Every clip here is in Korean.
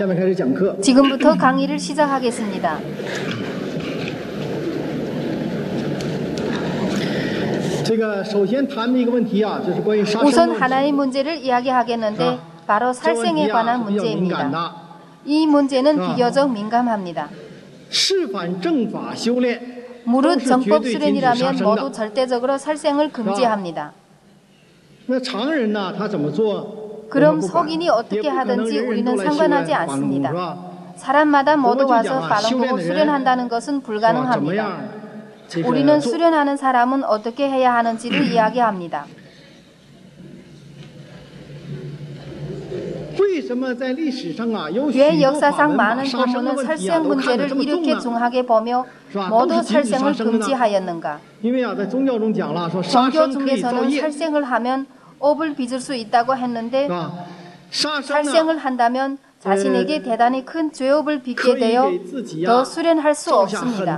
지금부터 강의를 시작하겠습니다. 우선 하나의 문제를 이야기하겠는데 바로 살생에 관한 문제입니다. 이 문제는 비교적 민감합니다. 무릇 정법 수련이라면 모두 절대적으로 살생을 금지합니다. 그럼 석인이 어떻게 하든지 우리는 상관하지 않습니다. 사람마다 모두 와서 falun 수련한다는 것은 불가능합니다. 우리는 수련하는 사람은 어떻게 해야 하는지를 이야기합니다. 왜 역사상 많은 본문은 살생 문제를 이렇게 중하게 보며 모두 살생을 금지하였는가? 종교 중에서는 살생을 하면 업을 빚을 수 있다고 했는데 살생을 한다면 자신에게 대단히 큰 죄업을 빚게 되어 더 수련할 수 없습니다.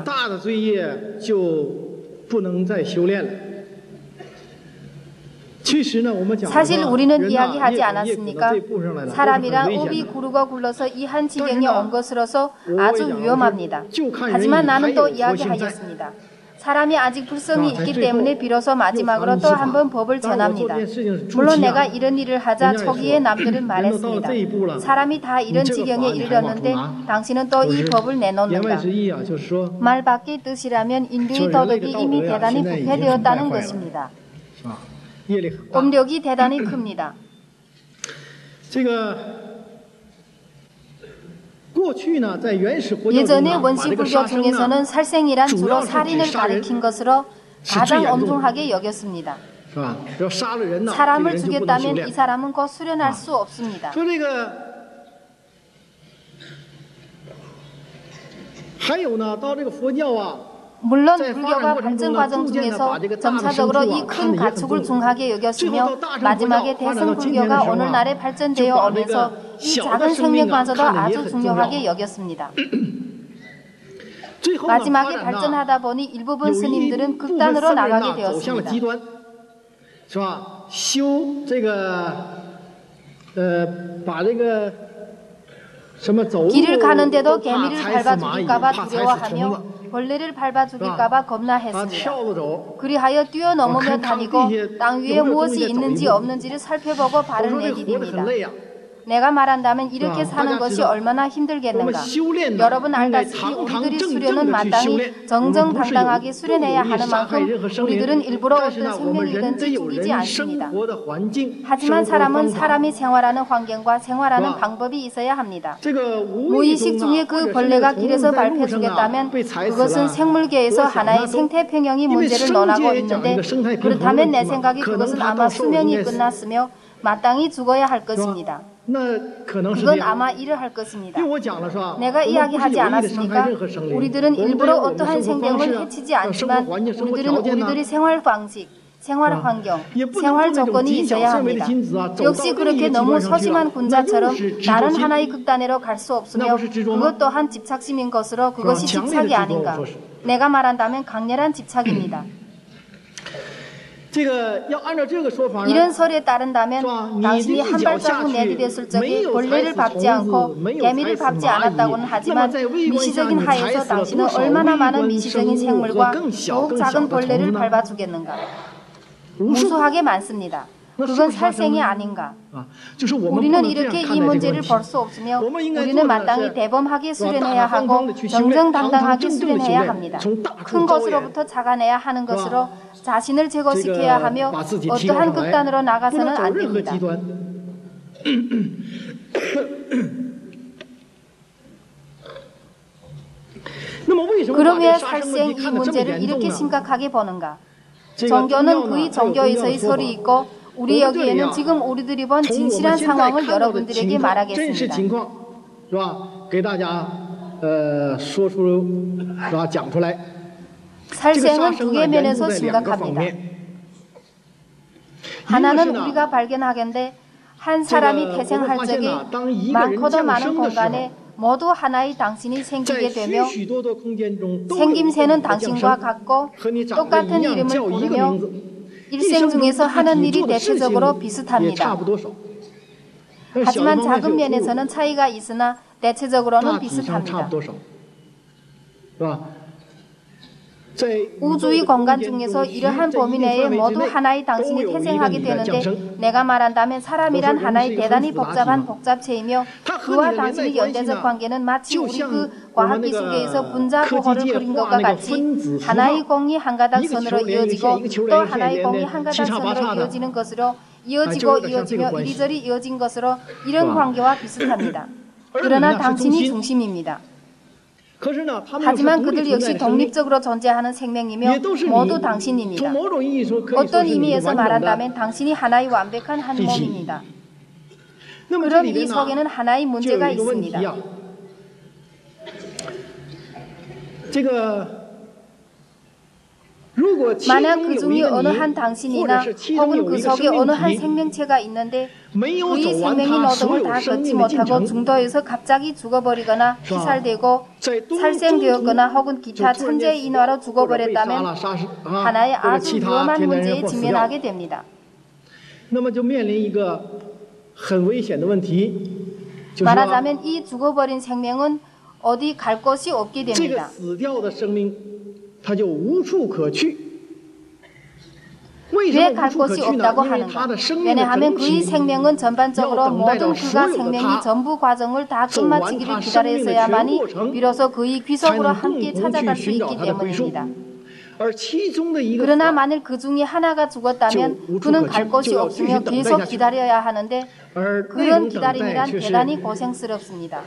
사실 우리는 이야기하지 않았습니까? 사람이란 업이 구르고 굴러서 이 한 지경에 온 것으로서 아주 위험합니다. 하지만 나는 또 이야기하였습니다. 사람이 아직 불성이 있기 때문에 비로소 마지막으로 또 한 번 법을 전합니다. 물론 내가 이런 일을 하자 초기에 남들은 말했습니다. 사람이 다 이런 지경에 이르렀는데 당신은 또 이 법을 내놓는가? 말 밖의 뜻이라면 인류의 도덕이 이미 대단히 부패되었다는 것입니다. 업력이 대단히 큽니다. 예전에 원시불교 중에서는 살생이란 주로 살인을 가리킨 것으로 가장 엄중하게 여겼습니다. 사람을 죽였다면 이 사람은 곧 수련할 수 없습니다. 물론 불교가 발전 과정 중에서 점차적으로 이 큰 가축을 중하게 여겼으며 마지막에 대승불교가 오늘날에 발전되어 오면서 이 작은 생명마저도 아주 중요하게 여겼습니다. 마지막에 발전하다 보니 일부분 스님들은 극단으로 나가게 되었습니다. 길을 가는데도 개미를 밟아 죽일까봐 두려워하며 벌레를 밟아 죽일까봐 겁나했습니다. 그리하여 뛰어넘으며 다니고 땅 위에 무엇이 있는지 없는지를 살펴보고 발을 내디딥니다. 내가 말한다면 이렇게 사는 것이 얼마나 힘들겠는가. 여러분 알다시피 우리들이 수련은 마땅히 정정당당하게 수련해야 하는 만큼 우리들은 일부러 어떤 생명이든지 죽이지 않습니다. 하지만 사람은 사람이 생활하는 환경과 생활하는 방법이 있어야 합니다. 무의식 중에 그 벌레가 길에서 밟혀주겠다면 그것은 생물계에서 하나의 생태평형이 문제를 논하고 있는데 그렇다면 내 생각에 그것은 아마 수명이 끝났으며 마땅히 죽어야 할 것입니다. 그건 아마 이러할 것입니다. 내가 이야기하지 않았습니까? 우리들은 일부러 어떠한 생명을 해치지 않지만 우리들은 우리들의 생활 방식, 생활 환경, 생활 조건이 있어야 합니다. 역시 그렇게 너무 소심한 군자처럼 다른 하나의 극단으로 갈 수 없으며 그것 또한 집착심인 것으로 그것이 집착이 아닌가. 내가 말한다면 강렬한 집착입니다. 이런 설에 따른다면 당신이 한 발자국 내디뎠을 적에 벌레를 밟지 않고 개미를 밟지 않았다고는 하지만 미시적인 하에서 당신은 얼마나 많은 미시적인 생물과 더욱 작은 벌레를 밟아주겠는가. 무수하게 많습니다. 그건 살생이 아닌가. 우리는 이렇게 이 문제를 볼 수 없으며 우리는 마땅히 대범하게 수련해야 하고 정정당당하게 수련해야 합니다. 큰 것으로부터 작아내야 하는 것으로 자신을 제거시켜야 하며 어떠한 극단으로 나가서는 안 됩니다. 그럼 왜 살생 이 문제를 이렇게 심각하게 보는가? 종교는 그의 종교에서의 설이 있고 우리 여기에는 지금 우리들이 본 진실한 상황을 여러분들에게 말하겠습니다. 살생은 두 개 면에서 심각합니다. 하나는 우리가 발견하건대 한 사람이 태생할 적에 많고도 많은 공간에 모두 하나의 당신이 생기게 되며 생김새는 당신과 같고 똑같은 이름을 부르며 일생 중에서 하는 일이 대체적으로 비슷합니다. 하지만 작은 면에서는 차이가 있으나 대체적으로는 비슷합니다. 우주의 공간 중에서 이러한 범위 내에 모두 하나의 당신이 태생하게 되는데 내가 말한다면 사람이란 하나의 대단히 복잡한 복잡체이며 그와 당신의 연대적 관계는 마치 우리 그 과학기술계에서 분자 보호를 그린 것과 같이 하나의 공이 한 가닥 선으로 이어지고 또 하나의 공이 한 가닥 선으로 이어지는 것으로 이어지고 이어지며 이리저리 이어진 것으로 이런 관계와 비슷합니다. 그러나 당신이 중심입니다. 하지만 그들 역시 독립적으로 존재하는 생명이며 모두 당신입니다. 어떤 의미에서 말한다면 당신이 하나의 완벽한 한 몸입니다. 그럼 이 속에는 하나의 문제가 있습니다. 만약 그 중에 어느 한 당신이나 혹은 그 속에 어느 한 생명체가 있는데 그의 생명의 노동을 다 걷지 못하고 중도에서 갑자기 죽어버리거나 피살되고 살생되었거나 혹은 기타 천재의 인화로 죽어버렸다면 하나의 아주 위험한 문제에 직면하게 됩니다. 말하자면 이 죽어버린 생명은 어디 갈 곳이 없게 됩니다. 왜 갈 곳이 없다고 하는가? 왜냐하면 그의 생명은 전반적으로 모든 그가 생명이 전부 과정을 다 끝마치기를 기다렸어야만이 비로소 그의 귀속으로 함께 찾아갈 수 있기 때문입니다. 그러나 만일 그 중에 하나가 죽었다면 그는 갈 곳이 없으며 계속 기다려야 하는데 그런 기다림이란 대단히 고생스럽습니다.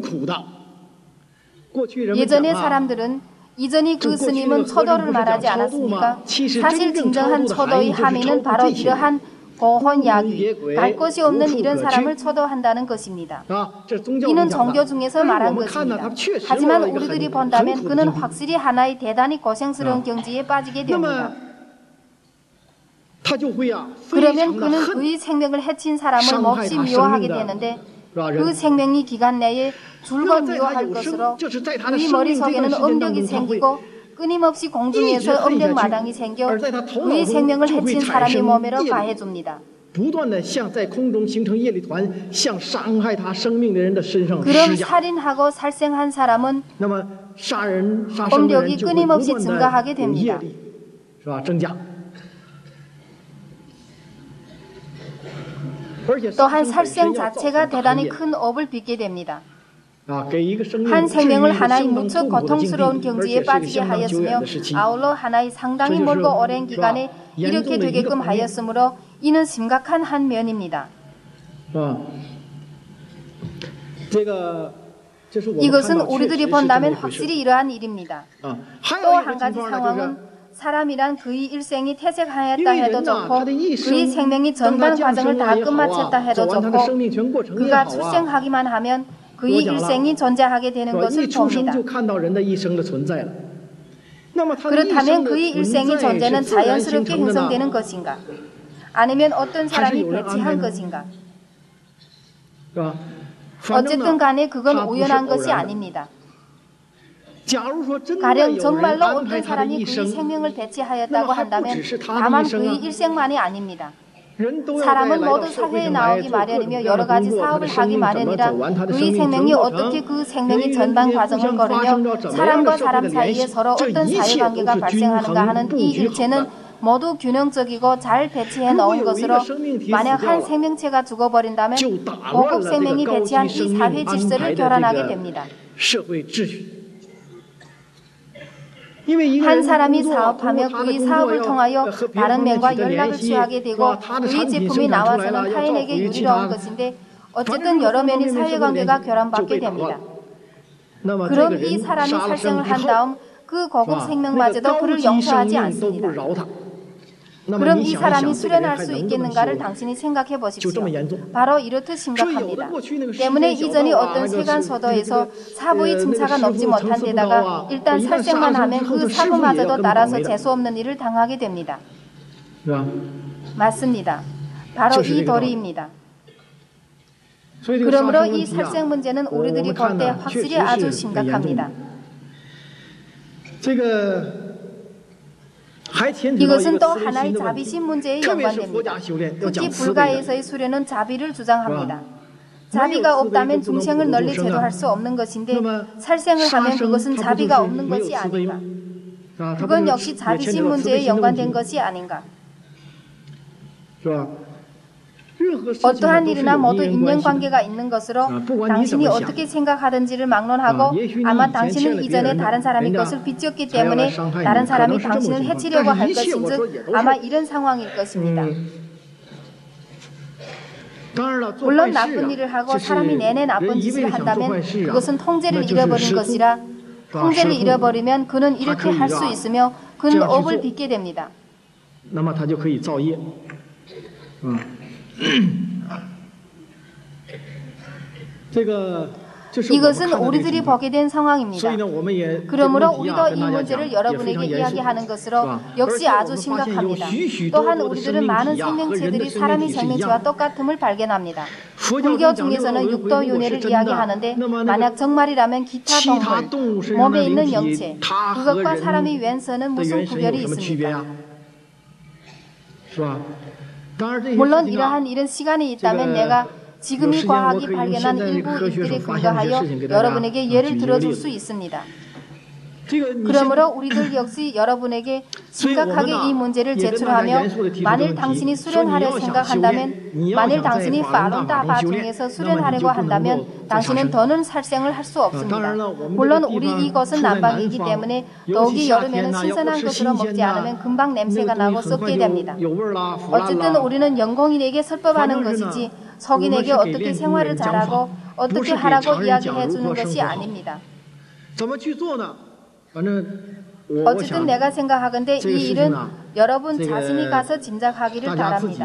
예전의 사람들은 이전이 그 스님은 초도를 말하지 않았습니까? 사실 진정한 초도의 함의는 바로 이러한 고혼야귀, 갈 곳이 없는 이런 사람을 초도한다는 것입니다. 이는 종교 중에서 말한 것입니다. 하지만 우리들이 본다면 그는 확실히 하나의 대단히 고생스러운 경지에 빠지게 됩니다. 그러면 그는 그의 생명을 해친 사람을 몹시 미워하게 되는데 그 생명이 기간 내에 줄곧 미워할 것으로 그의 머릿속에는 엄력이 생기고 끊임없이 공중에서 엄력 마당이 생겨 그의 생명을 해친 사람의 몸에로 가해줍니다. 그럼 살인하고 살생한 사람은 엄력이 끊임없이 증가하게 됩니다. 또한 살생 자체가 대단히 큰 업을 빚게 됩니다. 한 생명을 하나의 무척 고통스러운 경지에 빠지게 하였으며 아울러 하나의 상당히 멀고 오랜 기간에 이렇게 되게끔 하였으므로 이는 심각한 한 면입니다. 이것은 우리들이 본다면 확실히 이러한 일입니다. 또 한 가지 상황은 사람이란 그의 일생이 퇴색하였다 해도 좋고 그의 생명이 전반 과정을 다 끝마쳤다 해도 좋고 그가 출생하기만 하면 그의 일생이 존재하게 되는 것을 봅니다. 그렇다면 그의 일생의 존재는 자연스럽게 형성되는 것인가? 아니면 어떤 사람이 배치한 것인가? 어쨌든 간에 그건 우연한 것이 아닙니다. 가령 정말로 어떤 사람이 그의 생명을 배치하였다고 한다면 다만 그의 일생만이 아닙니다. 사람은 모두 사회에 나오기 마련이며 여러 가지 사업을 하기 마련이라 그의 생명이 어떻게 그 생명의 전반 과정을 거르며 사람과 사람 사이에 서로 어떤 사회관계가 발생하는가 하는 이 일체는 모두 균형적이고 잘 배치해 놓은 것으로 만약 한 생명체가 죽어버린다면 고급 생명이 배치한 이 사회 질서를 교란하게 됩니다. 한 사람이 사업하며 그의 사업을 통하여 다른 면과 연락을 취하게 되고 그의 제품이 나와서는 타인에게 유리로운 것인데 어쨌든 여러 면의 사회관계가 교란받게 됩니다. 그럼 이 사람이 살생을 한 다음 그 고급 생명마저도 그를 용서하지 않습니다. 그럼 이 사람이 수련할 수 있겠는가를 당신이 생각해 보십시오. 바로 이렇듯 심각합니다. 때문에 이전이 어떤 세간소도에서 사부의 증차가 높지 못한 데다가 일단 살생만 하면 그 사부마저도 따라서 재수없는 일을 당하게 됩니다. 맞습니다. 바로 이 도리입니다. 그러므로 이 살생 문제는 우리들이 볼 때 확실히 아주 심각합니다. 이것은 또 하나의 자비심 문제에 연관됩니다. 특히 불가에서의 수련은 자비를 주장합니다. 자비가 없다면 중생을 널리 제도할 수 없는 것인데 살생을 하면 그것은 자비가 없는 것이 아닌가. 그건 역시 자비심 문제에 연관된 것이 아닌가. 어떠한 일이나 모두 인연관계가 있는 것으로 당신이 어떻게 생각하든지를 막론하고 아마 당신은 이전에 다른 사람의 것을 빚졌기 때문에 다른 사람이 당신을 해치려고 할 것인즉 아마 이런 상황일 것입니다. 물론 나쁜 일을 하고 사람이 내내 나쁜 짓을 한다면 그것은 통제를 잃어버린 것이라 통제를 잃어버리면 그는 이렇게 할 수 있으며 그는 업을 빚게 됩니다. 이것은 우리들이 보게 된 상황입니다. 그러므로 우리도 이 문제를 여러분에게 이야기하는 것으로 역시 아주 심각합니다. 또한 우리들은 많은 생명체들이 사람의 생명체와 똑같음을 발견합니다. 불교 중에서는 육도 윤회를 이야기하는데 만약 정말이라면 기타 동물, 몸에 있는 영체, 그것과 사람의 왼선은 무슨 구별이 있습니까? 물론 이런 시간이 있다면 내가 지금 이 과학이 발견한 일부 일들에 근거하여 여러분에게 예를 들어줄 수 있습니다. 그러므로 우리들 역시 여러분에게 심각하게 이 문제를 제출하며 만일 당신이 수련하려 생각한다면 만일 당신이 팔룬다바 중에서 수련하려고 한다면 당신은 더는 살생을 할 수 없습니다. 물론 우리 이것은 남방이기 때문에 더욱이 여름에는 신선한 것으로 먹지 않으면 금방 냄새가 나고 썩게 됩니다. 어쨌든 우리는 영공인에게 설법하는 것이지 석인에게 어떻게 생활을 잘하고 어떻게 하라고 이야기해 주는 것이 아닙니다. 어쨌든 내가 생각하건대 이 일은 여러분 자신이 가서 짐작하기를 바랍니다.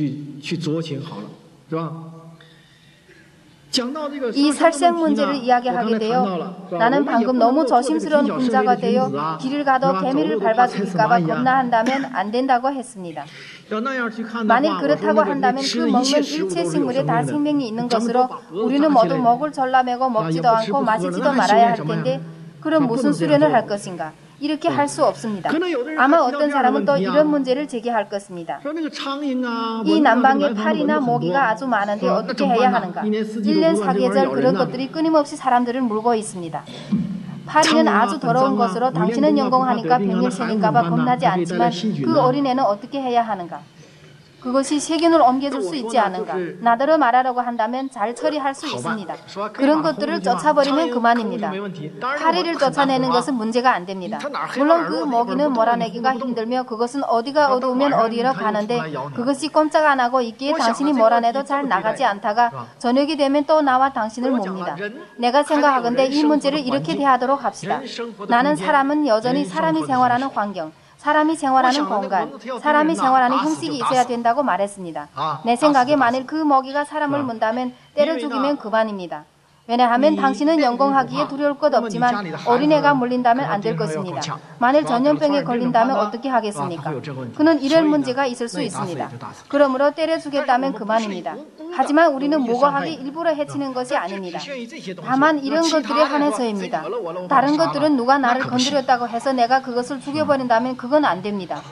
이 살생 문제를 이야기하게 되어 나는 방금 너무 조심스러운 군자가 되어 길을 가도 개미를 밟아죽일까봐 겁나한다면 안 된다고 했습니다. 만일 그렇다고 한다면 그 먹는 일체 식물에 다 생명이 있는 것으로 우리는 모두 목을 졸라매고 먹지도 않고 마시지도 말아야 할 텐데 그럼 무슨 수련을 할 것인가? 이렇게 할 수 없습니다. 아마 어떤 사람은 또 이런 문제를 제기할 것입니다. 이 남방에 파리나 모기가 아주 많은데 어떻게 해야 하는가? 1년 4계절 그런 것들이 끊임없이 사람들을 물고 있습니다. 파리는 아주 더러운 것으로 당신은 연공하니까 병을 생길까봐 겁나지 않지만 그 어린애는 어떻게 해야 하는가? 그것이 세균을 옮겨줄 수 있지 않은가? 나더러 말하려고 한다면 잘 처리할 수 있습니다. 그런 것들을 쫓아버리면 그만입니다. 파리를 쫓아내는 것은 문제가 안 됩니다. 물론 그 모기는 몰아내기가 힘들며 그것은 어디가 어두우면 어디로 가는데 그것이 꼼짝 안 하고 있기에 당신이 몰아내도 잘 나가지 않다가 저녁이 되면 또 나와 당신을 몹니다. 내가 생각하건대 이 문제를 이렇게 대하도록 합시다. 나는 사람은 여전히 사람이 생활하는 환경, 사람이 생활하는 공간, 사람이 생활하는 형식이 있어야 된다고 말했습니다. 내 생각에 만일 그 모기가 사람을 문다면 때려 죽이면 그만입니다. 왜냐하면 당신은 연공하기에 두려울 것 없지만 어린애가 물린다면 안 될 것입니다. 만일 전염병에 걸린다면 어떻게 하겠습니까? 그는 이런 문제가 있을 수 있습니다. 그러므로 때려 죽였다면 그만입니다. 하지만 우리는 무고하게 일부러 해치는 것이 아닙니다. 다만 이런 것들에 한해서입니다. 다른 것들은 누가 나를 건드렸다고 해서 내가 그것을 죽여버린다면 그건 안 됩니다.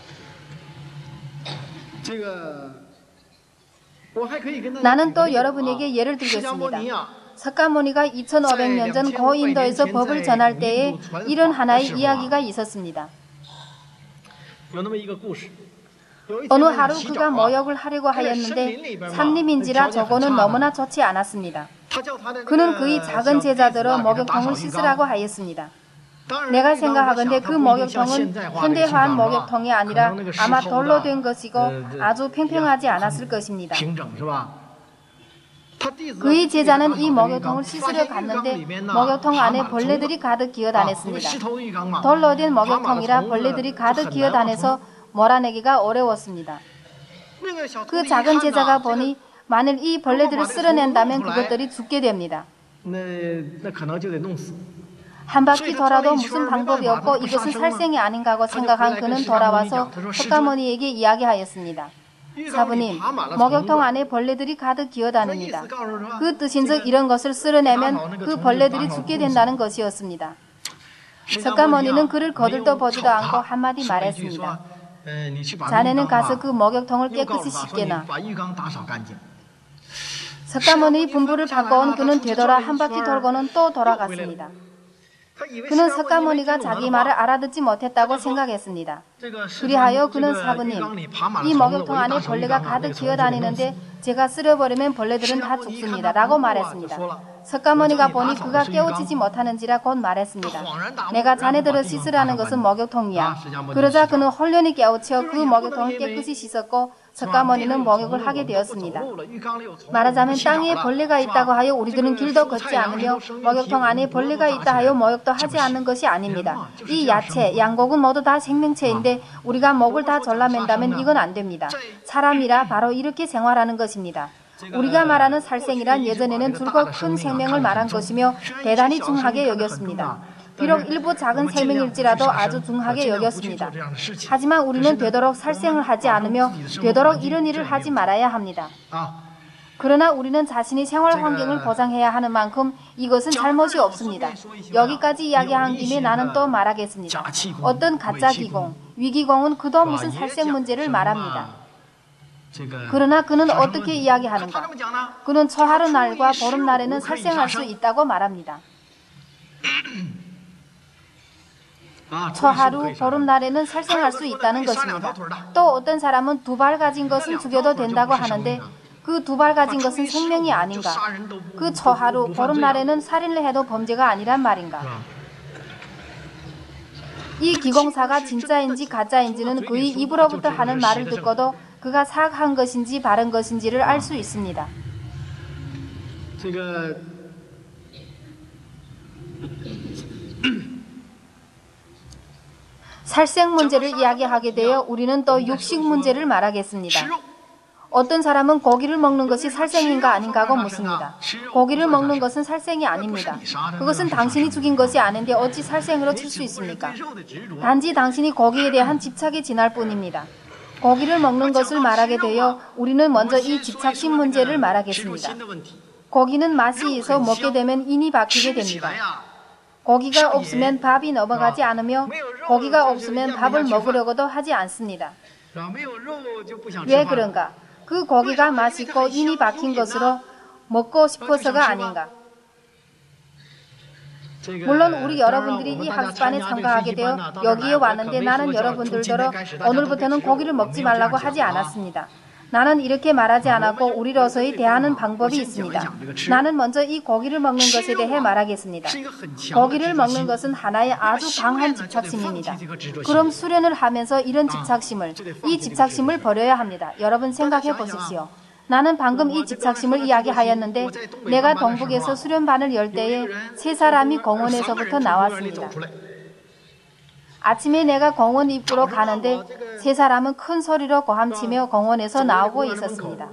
나는 또 여러분에게 예를 들겠습니다. 석가모니가 2500년 전 고인도에서 법을 전할 때에 이런 하나의 이야기가 있었습니다. 어느 하루 그가 모욕을 하려고 하였는데 삼림인지라 저거는 너무나 좋지 않았습니다. 그는 그의 작은 제자들어 목욕통을 씻으라고 하였습니다. 내가 생각하건대 그 목욕통은 현대화한 목욕통이 아니라 아마 돌로 된 것이고 아주 팽팽하지 않았을 것입니다. 그의 제자는 이 목욕통을 씻으려 갔는데 목욕통 안에 벌레들이 가득 기어다녔습니다. 돌로 된 목욕통이라 벌레들이 가득 기어다녀서 몰아내기가 어려웠습니다. 그 작은 제자가 보니 만일 이 벌레들을 쓸어낸다면 그것들이 죽게 됩니다. 한 바퀴 돌아도 무슨 방법이 없고 이것은 살생이 아닌가 하고 생각한 그는 돌아와서 석가모니에게 이야기하였습니다. 사부님, 목욕통 안에 벌레들이 가득 기어다닙니다. 그 뜻인즉 이런 것을 쓸어내면 그 벌레들이 죽게 된다는 것이었습니다. 석가모니는 그를 거들떠 보지도 않고 한마디 말했습니다. 자네는 가서 그 목욕통을 깨끗이 씻게나. 석가모니 분부를 바꿔온 그는 되돌아 한 바퀴 돌고는 또 돌아갔습니다. 그는 석가모니가 자기 말을 알아듣지 못했다고 생각했습니다. 그리하여 그는 사부님, 이 목욕통 안에 벌레가 가득 기어다니는데 제가 쓸어버리면 벌레들은 다 죽습니다. 라고 말했습니다. 석가모니가 보니 그가 깨우치지 못하는지라 곧 말했습니다. 내가 자네들을 씻으라는 것은 목욕통이야. 그러자 그는 홀연히 깨우쳐 그 목욕통을 깨끗이 씻었고 석가모니는 목욕을 하게 되었습니다. 말하자면 땅 위에 벌레가 있다고 하여 우리들은 길도 걷지 않으며 목욕통 안에 벌레가 있다 하여 목욕도 하지 않는 것이 아닙니다. 이 야채, 양곡은 모두 다 생명체인데 우리가 목을 다 졸라맨다면 이건 안 됩니다. 사람이라 바로 이렇게 생활하는 것입니다. 우리가 말하는 살생이란 예전에는 줄곧 큰 생명을 말한 것이며 대단히 중하게 여겼습니다. 비록 일부 작은 생명일지라도 아주 중하게 여겼습니다. 하지만 우리는 되도록 살생을 하지 않으며 되도록 이런 일을 하지 말아야 합니다. 그러나 우리는 자신의 생활 환경을 보장해야 하는 만큼 이것은 잘못이 없습니다. 여기까지 이야기한 김에 나는 또 말하겠습니다. 어떤 가짜 기공, 위기공은 그도 무슨 살생 문제를 말합니다. 그러나 그는 어떻게 이야기하는가? 그는 초하루날과 보름날에는 살생할 수 있다고 말합니다. 초하루, 보름날에는 살생할 수 있다는 것입니다. 또 어떤 사람은 2발 가진 것은 죽여도 된다고 하는데 그 2발 가진 것은 생명이 아닌가? 그 초하루, 보름날에는 살인을 해도 범죄가 아니란 말인가? 이 기공사가 진짜인지 가짜인지는 그의 입으로부터 하는 말을 듣고도 그가 사악한 것인지 바른 것인지를 알 수 있습니다. 살생 문제를 이야기하게 되어 우리는 또 육식 문제를 말하겠습니다. 어떤 사람은 고기를 먹는 것이 살생인가 아닌가고 묻습니다. 고기를 먹는 것은 살생이 아닙니다. 그것은 당신이 죽인 것이 아닌데 어찌 살생으로 칠 수 있습니까? 단지 당신이 고기에 대한 집착이 지날 뿐입니다. 고기를 먹는 것을 말하게 되어 우리는 먼저 이 집착심 문제를 말하겠습니다. 고기는 맛이 있어 먹게 되면 인이 박히게 됩니다. 고기가 없으면 밥이 넘어가지 않으며 고기가 없으면 밥을 먹으려고도 하지 않습니다. 왜 그런가? 그 고기가 맛있고 인이 박힌 것으로 먹고 싶어서가 아닌가? 물론 우리 여러분들이 이 학습반에 참가하게 되어 여기에 왔는데 나는 여러분들더러 오늘부터는 고기를 먹지 말라고 하지 않았습니다. 나는 이렇게 말하지 않았고 우리로서의 대하는 방법이 있습니다. 나는 먼저 이 고기를 먹는 것에 대해 말하겠습니다. 고기를 먹는 것은 하나의 아주 강한 집착심입니다. 그럼 수련을 하면서 이런 이 집착심을 버려야 합니다. 여러분 생각해 보십시오. 나는 방금 이 집착심을 이야기하였는데 내가 동북에서 수련반을 열 때에 3사람이 공원에서부터 나왔습니다. 아침에 내가 공원 입구로 가는데 3사람은 큰 소리로 고함치며 공원에서 나오고 있었습니다.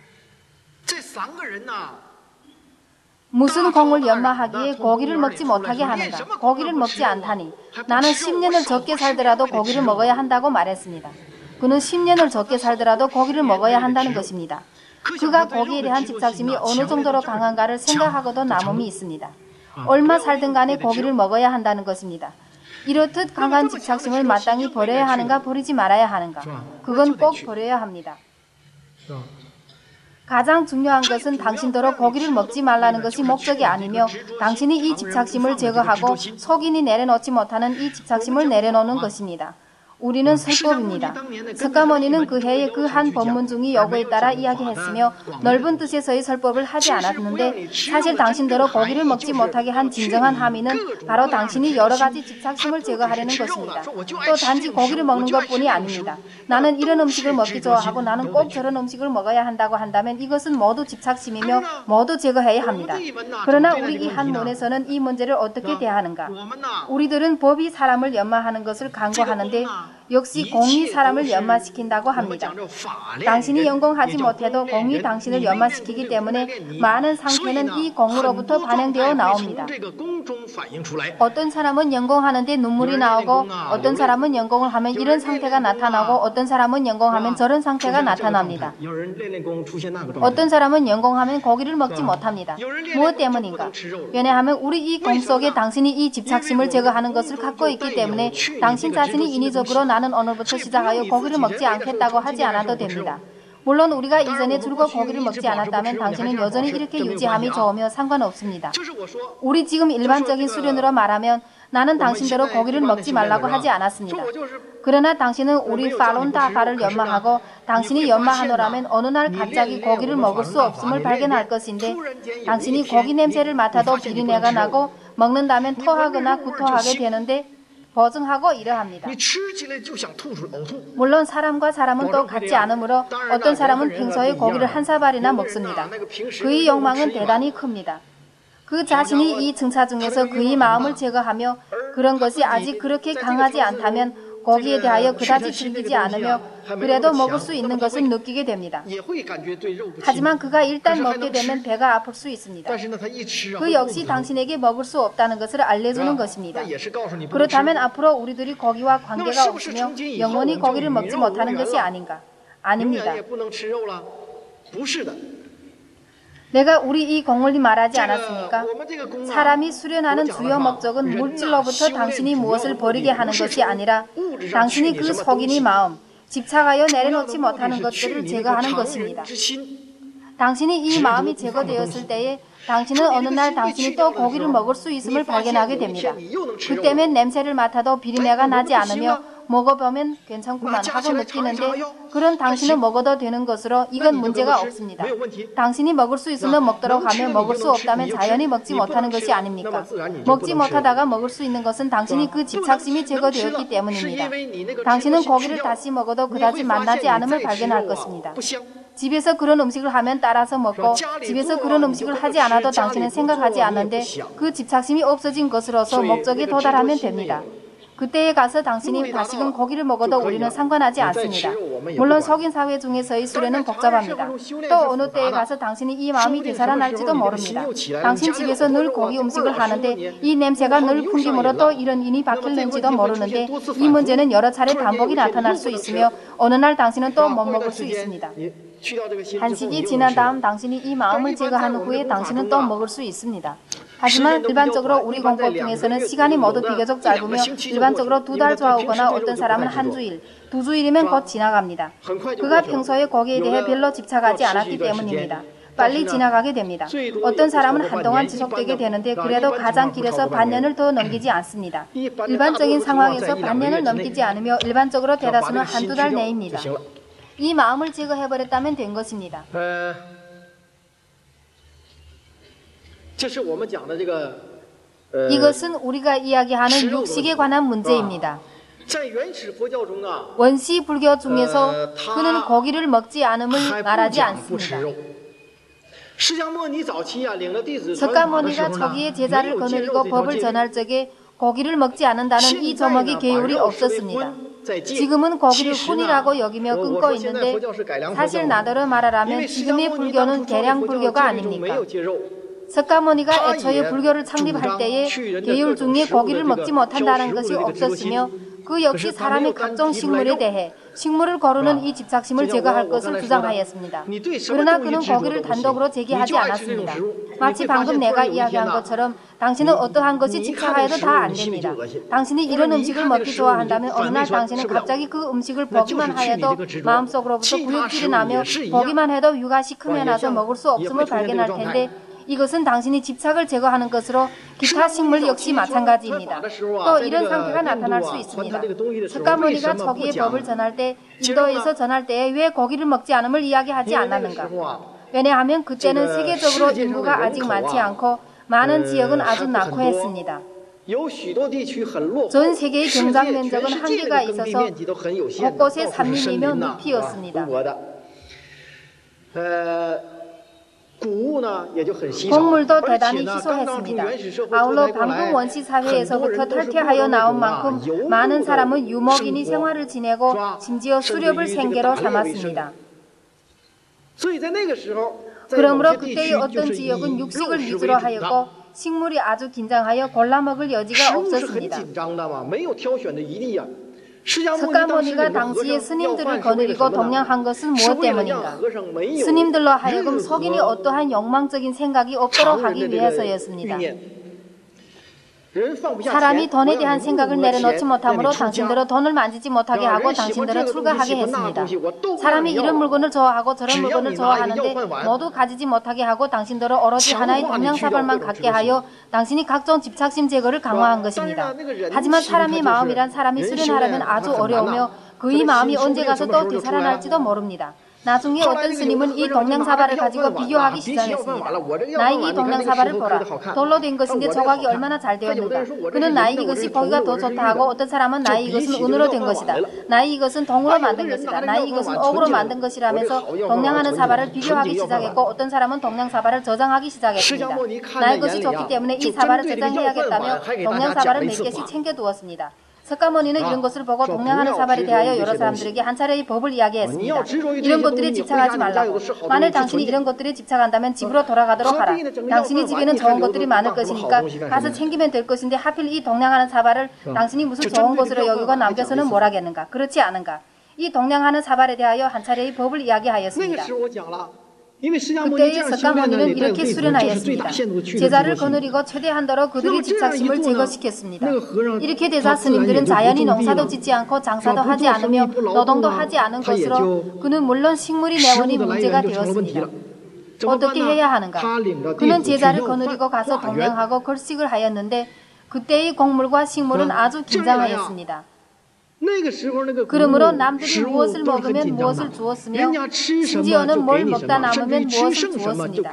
무슨 공을 연마하기에 고기를 먹지 못하게 하는가? 고기를 먹지 않다니. 나는 10년을 적게 살더라도 고기를 먹어야 한다고 말했습니다. 그는 10년을 적게 살더라도 고기를 먹어야 한다는 것입니다. 그가 고기에 대한 집착심이 어느 정도로 강한가를 생각하고도 남음이 있습니다. 얼마 살든 간에 고기를 먹어야 한다는 것입니다. 이렇듯 강한 집착심을 마땅히 버려야 하는가 버리지 말아야 하는가? 그건 꼭 버려야 합니다. 가장 중요한 것은 당신더러 고기를 먹지 말라는 것이 목적이 아니며 당신이 이 집착심을 제거하고 속인이 내려놓지 못하는 이 집착심을 내려놓는 것입니다. 우리는 설법입니다. 석가모니는 그 해에 그 한 법문 중의 요구에 따라 이야기했으며 넓은 뜻에서의 설법을 하지 않았는데 사실 당신대로 고기를 먹지 못하게 한 진정한 함의는 바로 당신이 여러 가지 집착심을 제거하려는 것입니다. 또 단지 고기를 먹는 것뿐이 아닙니다. 나는 이런 음식을 먹기 좋아하고 나는 꼭 저런 음식을 먹어야 한다고 한다면 이것은 모두 집착심이며 모두 제거해야 합니다. 그러나 우리 이 한문에서는 이 문제를 어떻게 대하는가? 우리들은 법이 사람을 연마하는 것을 강구하는데 역시 공이 사람을 연마시킨다고 합니다. 당신이 연공하지 못해도 공이 당신을 연마시키기 때문에 많은 상태는 이 공으로부터 반영되어 나옵니다. 어떤 사람은 연공하는데 눈물이 나오고 어떤 사람은 연공을 하면 이런 상태가 나타나고 어떤 사람은 연공하면 저런 상태가 나타납니다. 어떤 사람은 연공하면 고기를 먹지 못합니다. 무엇 때문인가? 왜냐하면 우리 이 공 속에 당신이 이 집착심을 제거하는 것을 갖고 있기 때문에 당신 자신이 인위적으로 나는 오늘부터 시작하여 고기를 먹지 않겠다고 하지 않아도 됩니다. 물론 우리가 이전에 줄과 고기를 먹지 않았다면 당신은 여전히 이렇게 유지함이 좋으며 상관없습니다. 우리 지금 일반적인 수련으로 말하면 나는 당신대로 고기를 먹지 말라고 하지 않았습니다. 그러나 당신은 우리 팔론다파를 연마하고 당신이 연마하노라면 어느 날 갑자기 고기를 먹을 수 없음을 발견할 것인데 당신이 고기 냄새를 맡아도 비린내가 나고 먹는다면 토하거나 구토하게 되는데 보증하고 이러합니다. 물론 사람과 사람은 또 같지 않으므로 어떤 사람은 평소에 고기를 한 사발이나 먹습니다. 그의 욕망은 대단히 큽니다. 그 자신이 이 증사 중에서 그의 마음을 제거하며 그런 것이 아직 그렇게 강하지 않다면 고기에 대하여 그다지 즐기지 않으며 그래도 먹을 수 있는 것은 느끼게 됩니다. 하지만 그가 일단 먹게 되면 배가 아플 수 있습니다. 그 역시 당신에게 먹을 수 없다는 것을 알려주는 것입니다. 그렇다면 앞으로 우리들이 고기와 관계가 없으며 영원히 고기를 먹지 못하는 것이 아닌가? 아닙니다. 내가 우리 이 공원리 말하지 않았습니까? 사람이 수련하는 주요 목적은 물질로부터 당신이 무엇을 버리게 하는 것이 아니라 당신이 그 속인의 마음, 집착하여 내려놓지 못하는 것들을 제거하는 것입니다. 당신이 이 마음이 제거되었을 때에 당신은 어느 날 당신이 또 고기를 먹을 수 있음을 발견하게 됩니다. 그때면 냄새를 맡아도 비린내가 나지 않으며 먹어보면 괜찮구만 하고 느끼는데 그런 당신은 먹어도 되는 것으로 이건 문제가 없습니다. 당신이 먹을 수 있으면 먹도록 하며 먹을 수 없다면 자연히 먹지 못하는 것이 아닙니까? 먹지 못하다가 먹을 수 있는 것은 당신이 그 집착심이 제거되었기 때문입니다. 당신은 고기를 다시 먹어도 그다지 맛나지 않음을 발견할 것입니다. 집에서 그런 음식을 하면 따라서 먹고 집에서 그런 음식을 하지 않아도 당신은 생각하지 않는데 그 집착심이 없어진 것으로서 목적에 도달하면 됩니다. 그때에 가서 당신이 다시금 고기를 먹어도 우리는 상관하지 않습니다. 물론 속인 사회 중에서의 수련은 복잡합니다. 또 어느 때에 가서 당신이 이 마음이 되살아날지도 모릅니다. 당신 집에서 늘 고기 음식을 하는데 이 냄새가 늘 풍김으로 또 이런 인이 박힐는지도 모르는데 이 문제는 여러 차례 반복이 나타날 수 있으며 어느 날 당신은 또 못 먹을 수 있습니다. 한식이 지난 다음 당신이 이 마음을 제거한 후에 당신은 또 먹을 수 있습니다. 하지만 일반적으로 우리 공법 중에서는 시간이 모두 비교적 짧으며 일반적으로 2달 좌우거나 어떤 사람은 한 주일, 2주일이면 곧 지나갑니다. 그가 평소에 고기에 대해 별로 집착하지 않았기 때문입니다. 빨리 지나가게 됩니다. 어떤 사람은 한동안 지속되게 되는데 그래도 가장 길어서 반년을 더 넘기지 않습니다. 일반적인 상황에서 반년을 넘기지 않으며 일반적으로 대다수는 한두 달 내입니다. 이 마음을 제거해버렸다면 된 것입니다. 이것은 우리가 이야기하는 육식에 관한 문제입니다. 원시 불교 중에서 그는 고기를 먹지 않음을 말하지 않습니다. 석가모니가 초기에 제자를 거느리고 법을 전할 적에 고기를 먹지 않는다는 이 조목의 계율이 없었습니다. 지금은 고기를 훈이라고 여기며 끊고 있는데 사실 나더러 말하라면 지금의 불교는 개량 불교가 아닙니까? 석가모니가 애초에 불교를 창립할 때에 계율 중에 고기를 먹지 못한다는 것이 없었으며 그 역시 사람의 각종 식물에 대해 식물을 거르는 이 집착심을 제거할 것을 주장하였습니다. 그러나 그는 고기를 단독으로 제기하지 않았습니다. 마치 방금 내가 이야기한 것처럼 당신은 어떠한 것이 집착하여도 다 안 됩니다. 당신이 이런 음식을 먹기 좋아한다면 어느 날 당신은 갑자기 그 음식을 보기만 하여도 마음속으로부터 구역질이 나며 보기만 해도 위가 시큼해 나서 먹을 수 없음을 발견할 텐데 이것은 당신이 집착을 제거하는 것으로 기타 식물 역시 마찬가지입니다. 또 이런 상태가 나타날 수 있습니다. 석가모니가 초기에 법을 전할 때 인도에서 전할 때에 왜 고기를 먹지 않음을 이야기하지 않았는가? 왜냐하면 그때는 세계적으로 인구가 아직 많지 않고 많은 지역은 아주 낙후했습니다. 전 세계의 경작 면적은 한계가 있어서 곳곳에 산림이며 늪이었습니다. 곡물도 대단히 희소했습니다. 아울러 방금 원시 사회에서부터 탈퇴하여 나온 만큼 많은 사람은 유목인이 생활을 지내고 심지어 수렵을 생계로 삼았습니다. 그러므로 그때의 어떤 지역은 육식을 위주로 하였고 식물이 아주 긴장하여 골라 먹을 여지가 없었습니다. 석가모니가 당시에 스님들을 거느리고 동냥한 것은 무엇 때문인가? 스님들로 하여금 속인이 어떠한 욕망적인 생각이 없도록 하기 위해서였습니다. 사람이 돈에 대한 생각을 내려놓지 못함으로 당신들은 돈을 만지지 못하게 하고 당신들은 출가하게 했습니다. 사람이 이런 물건을 좋아하고 저런 물건을 좋아하는데 모두 가지지 못하게 하고 당신들은 오로지 하나의 동양사발만 갖게 하여 당신이 각종 집착심 제거를 강화한 것입니다. 하지만 사람의 마음이란 사람이 수련하려면 아주 어려우며 그의 마음이 언제 가서 또 되살아날지도 모릅니다. 나중에 어떤 스님은 이 동양사발을 가지고 비교하기 시작했습니다. 나에게 이 동양사발을 보라. 돌로 된 것인데 조각이 얼마나 잘 되었는가. 그는 나에게 이것이 보기가 더 좋다 하고 어떤 사람은 나의 이것은 은으로 된 것이다. 나의 이것은 동으로 만든 것이다. 나의 이것은 옥으로 만든 것이라면서 동양하는 사발을 비교하기 시작했고 어떤 사람은 동양사발을 저장하기 시작했습니다. 나의 것이 좋기 때문에 이 사발을 저장해야겠다며 동양사발을 몇 개씩 챙겨두었습니다. 석가모니는 이런 것을 보고 동양하는 사발에 대하여 여러 사람들에게 한 차례의 법을 이야기했습니다. 이런 것들에 집착하지 말라고. 만일 당신이 이런 것들에 집착한다면 집으로 돌아가도록 하라. 당신이 집에는 좋은 것들이 많을 것이니까 가서 챙기면 될 것인데 하필 이 동양하는 사발을 당신이 무슨 좋은 것으로 여기고 남겨서는 뭘 하겠는가. 그렇지 않은가. 이 동양하는 사발에 대하여 한 차례의 법을 이야기하였습니다. 그때의 석가모니는 이렇게 수련하였습니다. 제자를 거느리고 최대한도로 그들의 집착심을 제거시켰습니다. 이렇게 되자 스님들은 자연히 농사도 짓지 않고 장사도 하지 않으며 노동도 하지 않은 것으로 그는 물론 식물이 내원이 문제가 되었습니다. 어떻게 해야 하는가? 그는 제자를 거느리고 가서 동양하고 걸식을 하였는데 그때의 곡물과 식물은 아주 긴장하였습니다. 그러므로 남들이 무엇을 먹으면 무엇을 주었으며 심지어는 뭘 먹다 남으면 무엇을 주었습니다.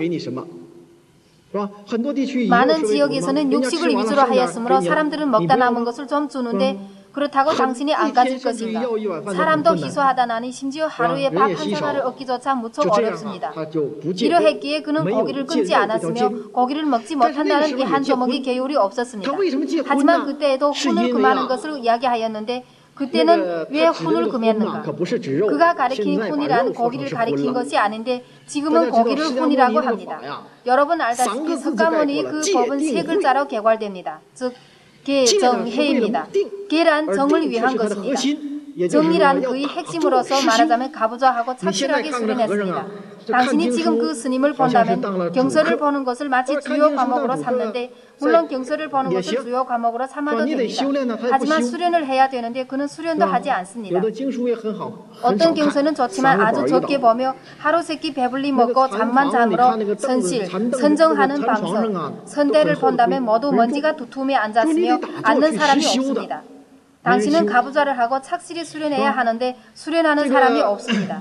많은 지역에서는 육식을 위주로 하였으므로 사람들은 먹다 남은 것을 좀 주는데 그렇다고 당신이 안 가질 것인가? 사람도 희소하다 나니 심지어 하루에 밥 한 사발을 얻기조차 무척 어렵습니다. 이러했기에 그는 고기를 끊지 않았으며 고기를 먹지 못한다는 이 한 조목의 계율이 없었습니다. 하지만 그때에도 훈을 금하는 것을 이야기하였는데 그때는 왜 훈을 금했는가? 그가 가리킨 훈이란 고기를 가리킨 것이 아닌데 지금은 고기를 훈이라고 합니다. 여러분 알다시피 석가모니의 그 법은 세 글자로 객괄됩니다. 즉 개정해입니다. 개란 정을 위한 것입니다. 정의란 그의 핵심으로서 말하자면 가부좌하고 착실하게 수련했습니다. 당신이 지금 그 스님을 본다면 경서를 보는 것을 마치 주요 과목으로 삼는데 물론 경서를 보는 것을 주요 과목으로 삼아도 됩니다. 하지만 수련을 해야 되는데 그는 수련도 하지 않습니다. 어떤 경서는 좋지만 아주 적게 보며 하루 세끼 배불리 먹고 잠만 잠으로 선실, 선정하는 방석, 선대를 본다면 모두 먼지가 두툼해 앉았으며 앉는 사람이 없습니다. 당신은 가부좌를 하고 착실히 수련해야 하는데 수련하는 사람이 없습니다.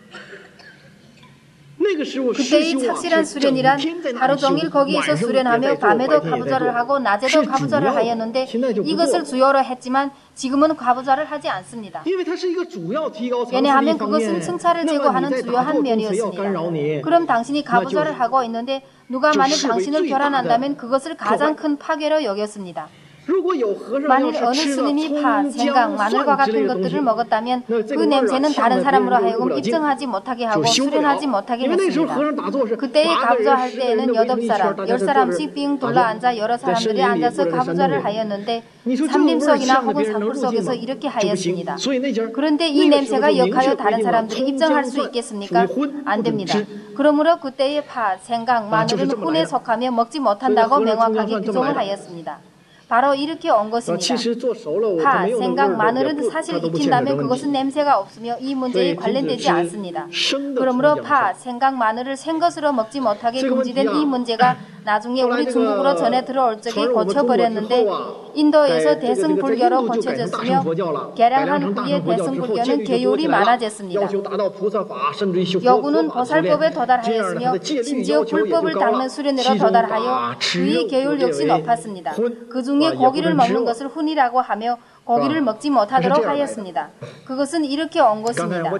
그때의 착실한 수련이란 하루 종일 거기에서 수련하며 밤에도 가부좌를 하고 낮에도 가부좌를 하였는데 이것을 주요로 했지만 지금은 가부좌를 하지 않습니다. 왜냐하면 그것은 승차를 제거하는 주요한 면이었습니다. 그럼 당신이 가부좌를 하고 있는데 누가 만일 당신을 교란한다면 그것을 가장 큰 파괴로 여겼습니다. 만일 어느 스님이 파, 생강, 마늘과 같은 것들을 먹었다면 그 냄새는 다른 사람으로 하여금 입증하지 못하게 하고 수련하지 못하게 했습니다. 그때의 가부좌할 때에는 8사람, 10사람씩 빙 둘러앉아 여러 사람들이 앉아서 가부좌를 하였는데 산림 속이나 혹은 산불 속에서 이렇게 하였습니다. 그런데 이 냄새가 역하여 다른 사람들이 입증할 수 있겠습니까? 안 됩니다. 그러므로 그때의 파, 생강, 마늘은 훈에 속하며 먹지 못한다고 명확하게 규정을 하였습니다. 바로 이렇게 온 것입니다. 파, 생강, 마늘은 사실 익힌다면 그것은 냄새가 없으며 이 문제에 관련되지 않습니다. 그러므로 파, 생강, 마늘을 생것으로 먹지 못하게 금지된 이 문제가 나중에 우리 중국으로 전해 들어올 적에 고쳐버렸는데 인도에서 대승불교로 고쳐졌으며 개량한 후에 대승불교는 계율이 많아졌습니다. 요구는 보살법에 도달하였으며 심지어 불법을 닦는 수련으로 도달하여 그의 계율 역시 높았습니다. 그 중에 고기를 먹는 것을 훈이라고 하며 고기를 먹지 못하도록 하였습니다. 그것은 이렇게 온 것입니다.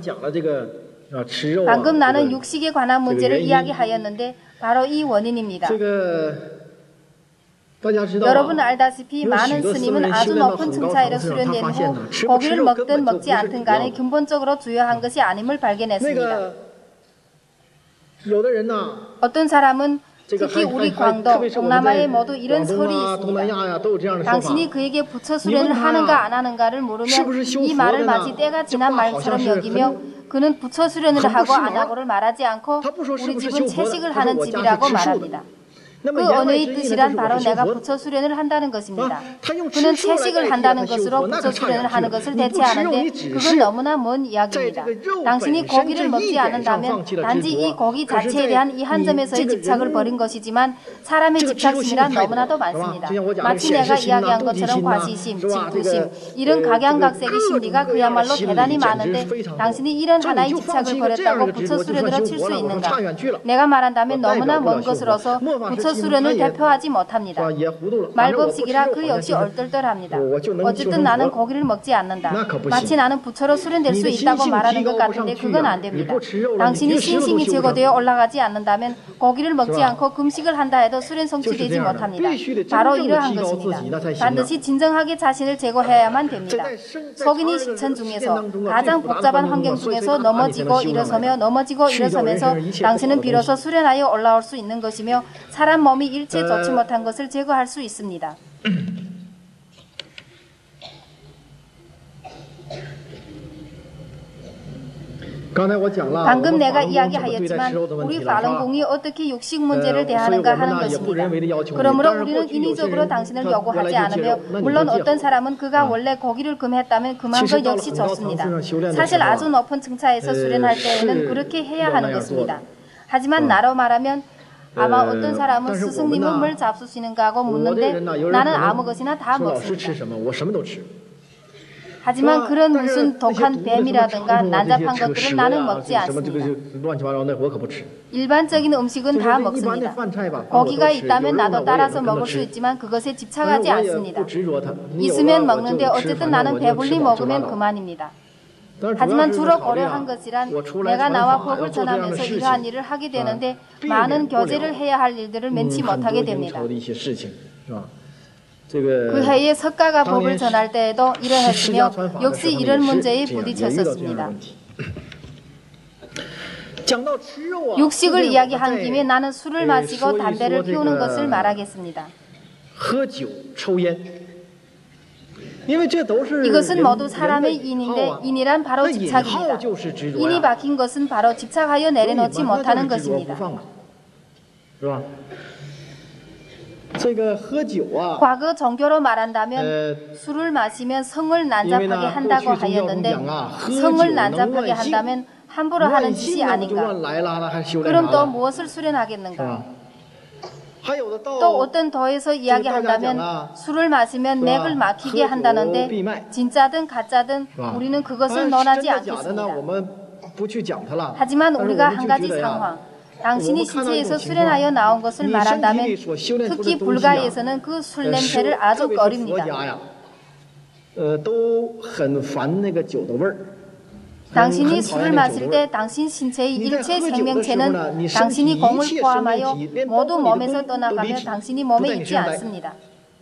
방금 나는 육식에 관한 문제를 이야기하였는데 바로 이 원인입니다. 여러분 알다시피 많은 스님은 아주 높은 층차이로 수련된 후 고기를 먹든 먹지 않든 간에 근본적으로 주요한 것이 아님을 발견했습니다. 어떤 사람은 특히 우리 광도, 동남아에 모두 이런 설이 있습니다. 당신이 그에게 부처 수련을 하는가 안 하는가를 물으면 이 말을 마치 때가 지난 말처럼 여기며 그는 부처 수련을 하고 안 하고를 말하지 않고 우리 집은 채식을 하는 집이라고 말합니다. 그 언어의 뜻이란 바로 내가 부처 수련을 한다는 것입니다. 그는 채식을 한다는 것으로 부처 수련을 하는 것을 대체하는데 그건 너무나 먼 이야기입니다. 당신이 고기를 먹지 않는다면 단지 이 고기 자체에 대한 이 한 점에서의 집착을 버린 것이지만 사람의 집착심이란 너무나도 많습니다. 마치 내가 이야기한 것처럼 과시심, 질투심, 이런 각양각색의 심리가 그야말로 대단히 많은데 당신이 이런 하나의 집착을 버렸다고 부처 수련으로 칠 수 있는가? 내가 말한다면 너무나 먼 것으로서 부처 수련을 대표하지 못합니다. 말법식이라 그 역시 얼떨떨합니다. 어쨌든 나는 고기를 먹지 않는다. 마치 나는 부처로 수련될 수 있다고 말하는 것 같은데 그건 안 됩니다. 당신이 신심이 제거되어 올라가지 않는다면 고기를 먹지 않고 금식을 한다 해도 수련 성취되지 못합니다. 바로 이러한 것입니다. 반드시 진정하게 자신을 제거해야만 됩니다. 속인이 실천 중에서 가장 복잡한 환경 중에서 넘어지고 일어서며 넘어지고 일어서면서 당신은 비로소 수련하여 올라올 수 있는 것이며 사람 몸이 일체 좋지 못한 것을 제거할 수 있습니다. 방금 내가 이야기하였지만 우리 파룬공이 어떻게 육식 문제를 대하는가 하는 것입니다. 그러므로 우리는 인위적으로 당신을 요구하지 않으며 물론 어떤 사람은 그가 원래 고기를 금했다면 금한 것 역시 좋습니다. 사실 아주 높은 층차에서 수련할 때에는 그렇게 해야 하는 것입니다. 하지만 나로 말하면 아마 어떤 사람은 스승님은 뭘 잡수시는가 하고 묻는데 나는 아무 것이나 다 먹습니다. 하지만 그런 무슨 독한 뱀이라든가 난잡한 것들은 나는 먹지 않습니다. 일반적인 음식은 다 먹습니다. 고기가 있다면 나도 따라서 먹을 수 있지만 그것에 집착하지 않습니다. 있으면 먹는데 어쨌든 나는 배불리 먹으면 그만입니다. 하지만 주로 고려한 것이란 내가 나와 법을 전하면서 이러한 일을 하게 되는데 많은 교제를 해야 할 일들을 면치 못하게 됩니다. 그 해에 석가가 법을 전할 때에도 이러했으며 역시 이런 문제에 부딪혔었습니다. 육식을 이야기한 김에 나는 술을 마시고 담배를 피우는 것을 말하겠습니다. 이것은 모두 사람의 인인데 인이란 바로 집착입니다. 인이 박힌 것은 바로 집착하여 내려놓지 못하는 것입니다. 과거 종교로 말한다면 술을 마시면 성을 난잡하게 한다고 하였는데 성을 난잡하게 한다면 함부로 하는 짓이 아닌가? 그럼 또 무엇을 수련하겠는가? 또 어떤 도에서 이야기한다면 술을 마시면 맥을 막히게 한다는데 진짜든 가짜든 우리는 그것을 논하지 않겠습니다. 하지만 우리가 한 가지 상황, 당신이 시체에서 수련하여 나온 것을 말한다면 특히 불가에서는 그 술 냄새를 아주 꺼립니다. 당신이 술을 마실 때 당신 신체의 일체 생명체는 당신이 공을 포함하여 모두 몸에서 떠나가며 당신이 몸에 있지 않습니다.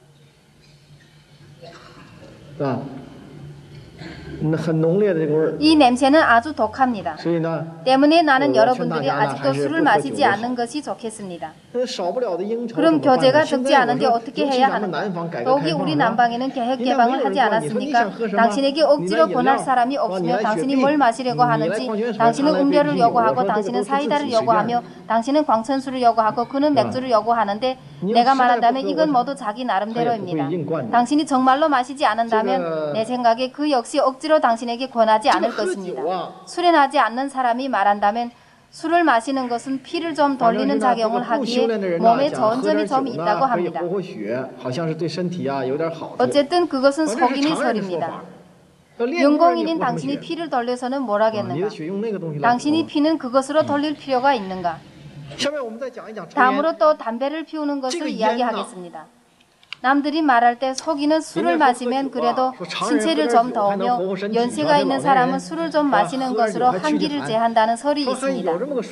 이 냄새는 아주 독합니다. 때문에 나는 여러분들이 아직도 술을 마시지 않는 것이 좋겠습니다. 그럼 교제가 적지 않은데 어떻게 해야 하는가? 더욱이 우리 남방에는 계획 개방을 하지 않았습니까? 당신에게 억지로 권할 사람이 없으며 당신이 뭘 마시려고 하는지 당신은 음료를 요구하고 당신은 사이다를 요구하며 당신은 광천수를 요구하고 그는 맥주를 요구하는데 내가 말한다면 이건 모두 자기 나름대로입니다. 당신이 정말로 마시지 않는다면 내 생각에 그 역시 억지로 당신에게 권하지 않을 것입니다. 수련하지 않는 사람이 말한다면 술을 마시는 것은 피를 좀 돌리는 작용을 하기에 몸에 좋은 점이 좀 있다고 합니다. 어쨌든 그것은 속인의 설입니다. 연공인인 당신이 피를 돌려서는 뭘 하겠는가? 당신이 피는 그것으로 돌릴 필요가 있는가? 다음으로 또 담배를 피우는 것을 이야기하겠습니다. 남들이 말할 때 속이는 술을 마시면 그래도 신체를 좀 더우며 연세가 있는 사람은 술을 좀 마시는 것으로 한기를 제한다는 설이 있습니다.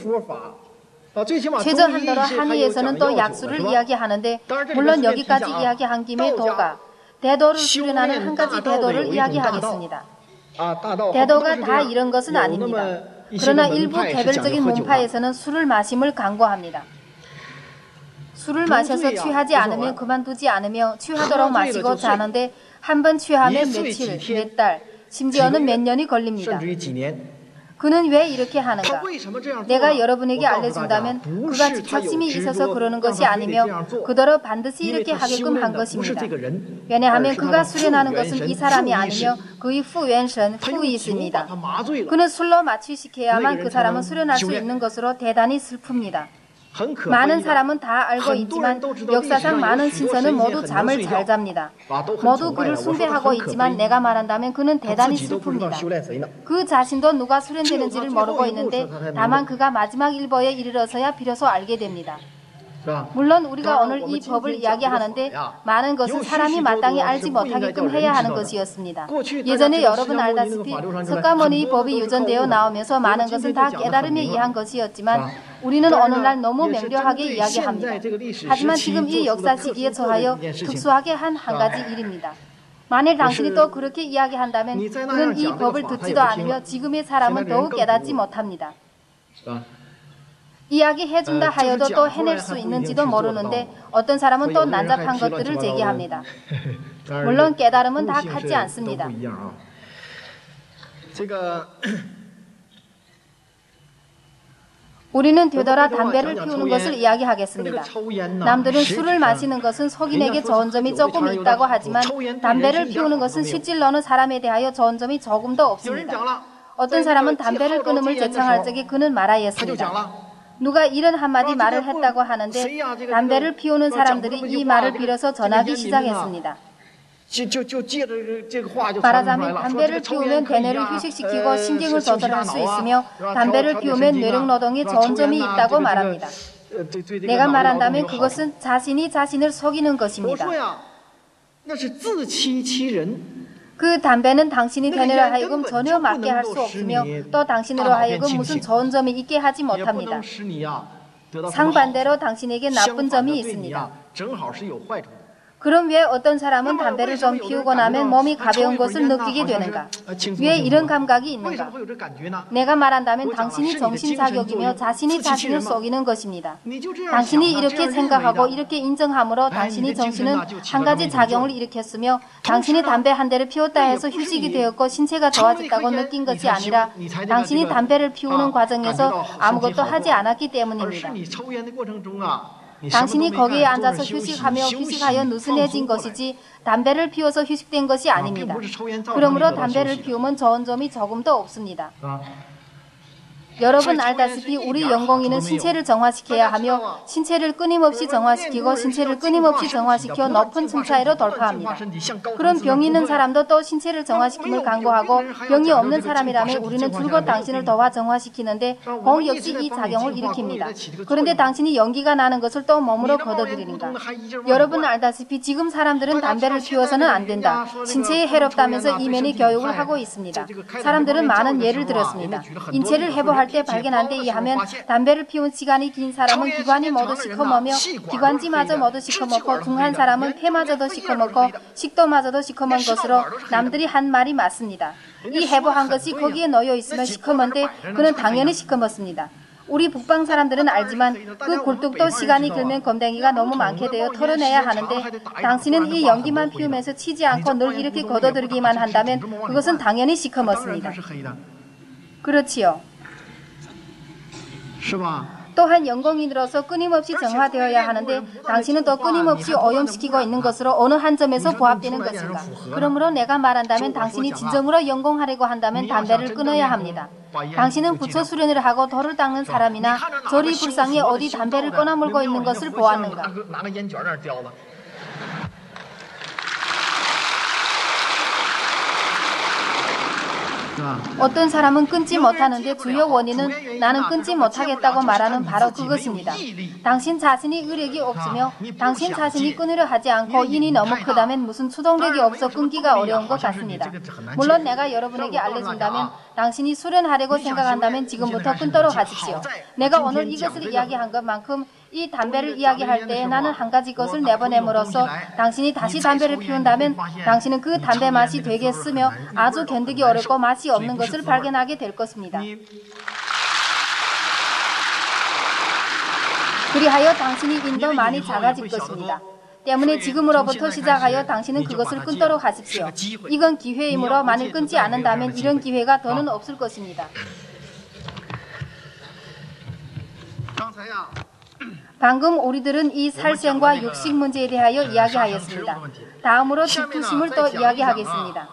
최저한도로 한의에서는 또 약수를 이야기하는데 물론 여기까지 이야기한 김에 도가, 대도를 수련하는 한 가지 대도를 이야기하겠습니다. 대도가 다 이런 것은 아닙니다. 그러나 일부 개별적인 문파에서는 술을 마심을 강구합니다. 술을 마셔서 취하지 않으면 그만두지 않으며 취하도록 마시고 자는데 한 번 취하면 며칠, 몇 달, 심지어는 몇 년이 걸립니다. 그는 왜 이렇게 하는가? 내가 여러분에게 알려준다면 그가 지착심이 있어서 그러는 것이 아니며 그더러 반드시 이렇게 하게끔 한 것입니다. 왜냐하면 그가 수련하는 것은 이 사람이 아니며 그의 후元神, 후이십니다. 그는 술로 마취시켜야만 그 사람은 수련할 수 있는 것으로 대단히 슬픕니다. 많은 사람은 다 알고 있지만 역사상 많은 신선은 모두 잠을 잘 잡니다. 모두 그를 숭배하고 있지만 내가 말한다면 그는 대단히 슬픕니다. 그 자신도 누가 수련되는지를 모르고 있는데 다만 그가 마지막 일보에 이르러서야 비로소 알게 됩니다. 물론 우리가 오늘 이 법을 이야기하는데 많은 것은 사람이 마땅히 알지 못하게끔 해야 하는 것이었습니다. 예전에 여러분 알다시피 석가모니의 법이 유전되어 나오면서 많은 것은 다 깨달음에 의한 것이었지만 우리는 오늘날 너무 명료하게 이야기합니다. 하지만 지금 이 역사 시기에 처하여 특수하게 한 가지 일입니다. 만일 당신이 또 그렇게 이야기한다면 그는 이 법을 듣지도 않으며 지금의 사람은 더욱 깨닫지 못합니다. 이야기해준다 하여도 또 해낼 수 있는지도 모르는데 어떤 사람은 또 난잡한 것들을 제기합니다. 물론 깨달음은 다 같지 않습니다. 우리는 되돌아 담배를 피우는 것을 이야기하겠습니다. 남들은 술을 마시는 것은 속인에게 좋은 점이 조금 있다고 하지만 담배를 피우는 것은 실질로는 사람에 대하여 좋은 점이 조금도 없습니다. 어떤 사람은 담배를 끊음을 제청할 적에 그는 말하였습니다. 누가 이런 한마디 말을 했다고 하는데 담배를 피우는 사람들이 이 말을 빌어서 전하기 시작했습니다. 말하자면 담배를 피우면 대뇌를 휴식시키고 신경을 조절할 수 있으며 담배를 피우면 뇌력노동에 좋은 점이 있다고 말합니다. 내가 말한다면 그것은 자신이 자신을 속이는 것입니다. 그 담배는 당신이 대뇌로 하여금 전혀 맞게 할 수 없으며 또 당신으로 하여금 무슨 좋은 점이 있게 하지 못합니다. 상반대로 당신에게 나쁜 점이 있습니다. 그럼 왜 어떤 사람은 담배를 좀 피우고 나면 몸이 가벼운 것을 느끼게 되는가? 왜 이런 감각이 있는가? 내가 말한다면 당신이 정신사격이며 자신이 자신을 속이는 것입니다. 당신이 이렇게 생각하고 이렇게 인정함으로 당신이 정신은 한 가지 작용을 일으켰으며 당신이 담배 한 대를 피웠다 해서 휴식이 되었고 신체가 좋아졌다고 느낀 것이 아니라 당신이 담배를 피우는 과정에서 아무것도 하지 않았기 때문입니다. 당신이 거기에 앉아서 휴식하여 느슨해진 것이지 담배를 피워서 휴식된 것이 아닙니다. 그러므로 담배를 피우면 좋은 점이 조금도 없습니다. 여러분 알다시피 우리 영공인은 신체를 정화시켜야 하며 신체를 끊임없이 정화시키고 신체를 끊임없이 정화시켜 높은 층차이로 돌파합니다. 그런 병이 있는 사람도 또 신체를 정화시킴을 강구하고 병이 없는 사람이라면 우리는 줄곧 당신을 도와 정화시키는데 공 역시 이 작용을 일으킵니다. 그런데 당신이 연기가 나는 것을 또 몸으로 걷어들이는가? 여러분 알다시피 지금 사람들은 담배를 피워서는 안 된다. 신체에 해롭다면서 이면이 교육을 하고 있습니다. 사람들은 많은 예를 들었습니다. 인체를 해보할 때 발견한 데 의하면 담배를 피운 시간이 긴 사람은 기관이 모두 시커매며 기관지마저 모두 시커멓고 둥한 사람은 폐마저도 시커멓고 식도마저도 시커먼 것으로 남들이 한 말이 맞습니다. 이 해보한 것이 거기에 놓여 있으면 시커먼데 그는 당연히 시커멓습니다. 우리 북방 사람들은 알지만 그 굴뚝도 시간이 길면 검댕이가 너무 많게 되어 털어내야 하는데 당신은 이 연기만 피우면서 치지 않고 늘 이렇게 걷어들이기만 한다면 그것은 당연히 시커멓습니다. 그렇지요. 또한 영공인으로서 끊임없이 정화되어야 하는데 당신은 또 끊임없이 오염시키고 있는 것으로 어느 한 점에서 부합되는 것인가? 그러므로 내가 말한다면 당신이 진정으로 영공하려고 한다면 담배를 끊어야 합니다. 당신은 부처 수련을 하고 돌을 닦는 사람이나 저리 불상에 어디 담배를 꺼나물고 있는 것을 보았는가? 어떤 사람은 끊지 못하는데 주요 원인은 나는 끊지 못하겠다고 말하는 바로 그것입니다. 당신 자신이 의력이 없으며 당신 자신이 끊으려 하지 않고 인이 너무 크다면 무슨 추동력이 없어 끊기가 어려운 것 같습니다. 물론 내가 여러분에게 알려준다면 당신이 수련하려고 생각한다면 지금부터 끊도록 하십시오. 내가 오늘 이것을 이야기한 것만큼 이 담배를 이야기할 때 나는 한 가지 것을 내보냄으로써 당신이 다시 담배를 피운다면 당신은 그 담배 맛이 되겠으며 아주 견디기 어렵고 맛이 없는 것을 발견하게 될 것입니다. 그리하여 당신이 인도 많이 작아질 것입니다. 때문에 지금으로부터 시작하여 당신은 그것을 끊도록 하십시오. 이건 기회이므로 만일 끊지 않는다면 이런 기회가 더는 없을 것입니다. 방금 우리들은 이 살생과 육식 문제에 대하여 이야기하였습니다. 다음으로 질투심을 또 이야기하겠습니다.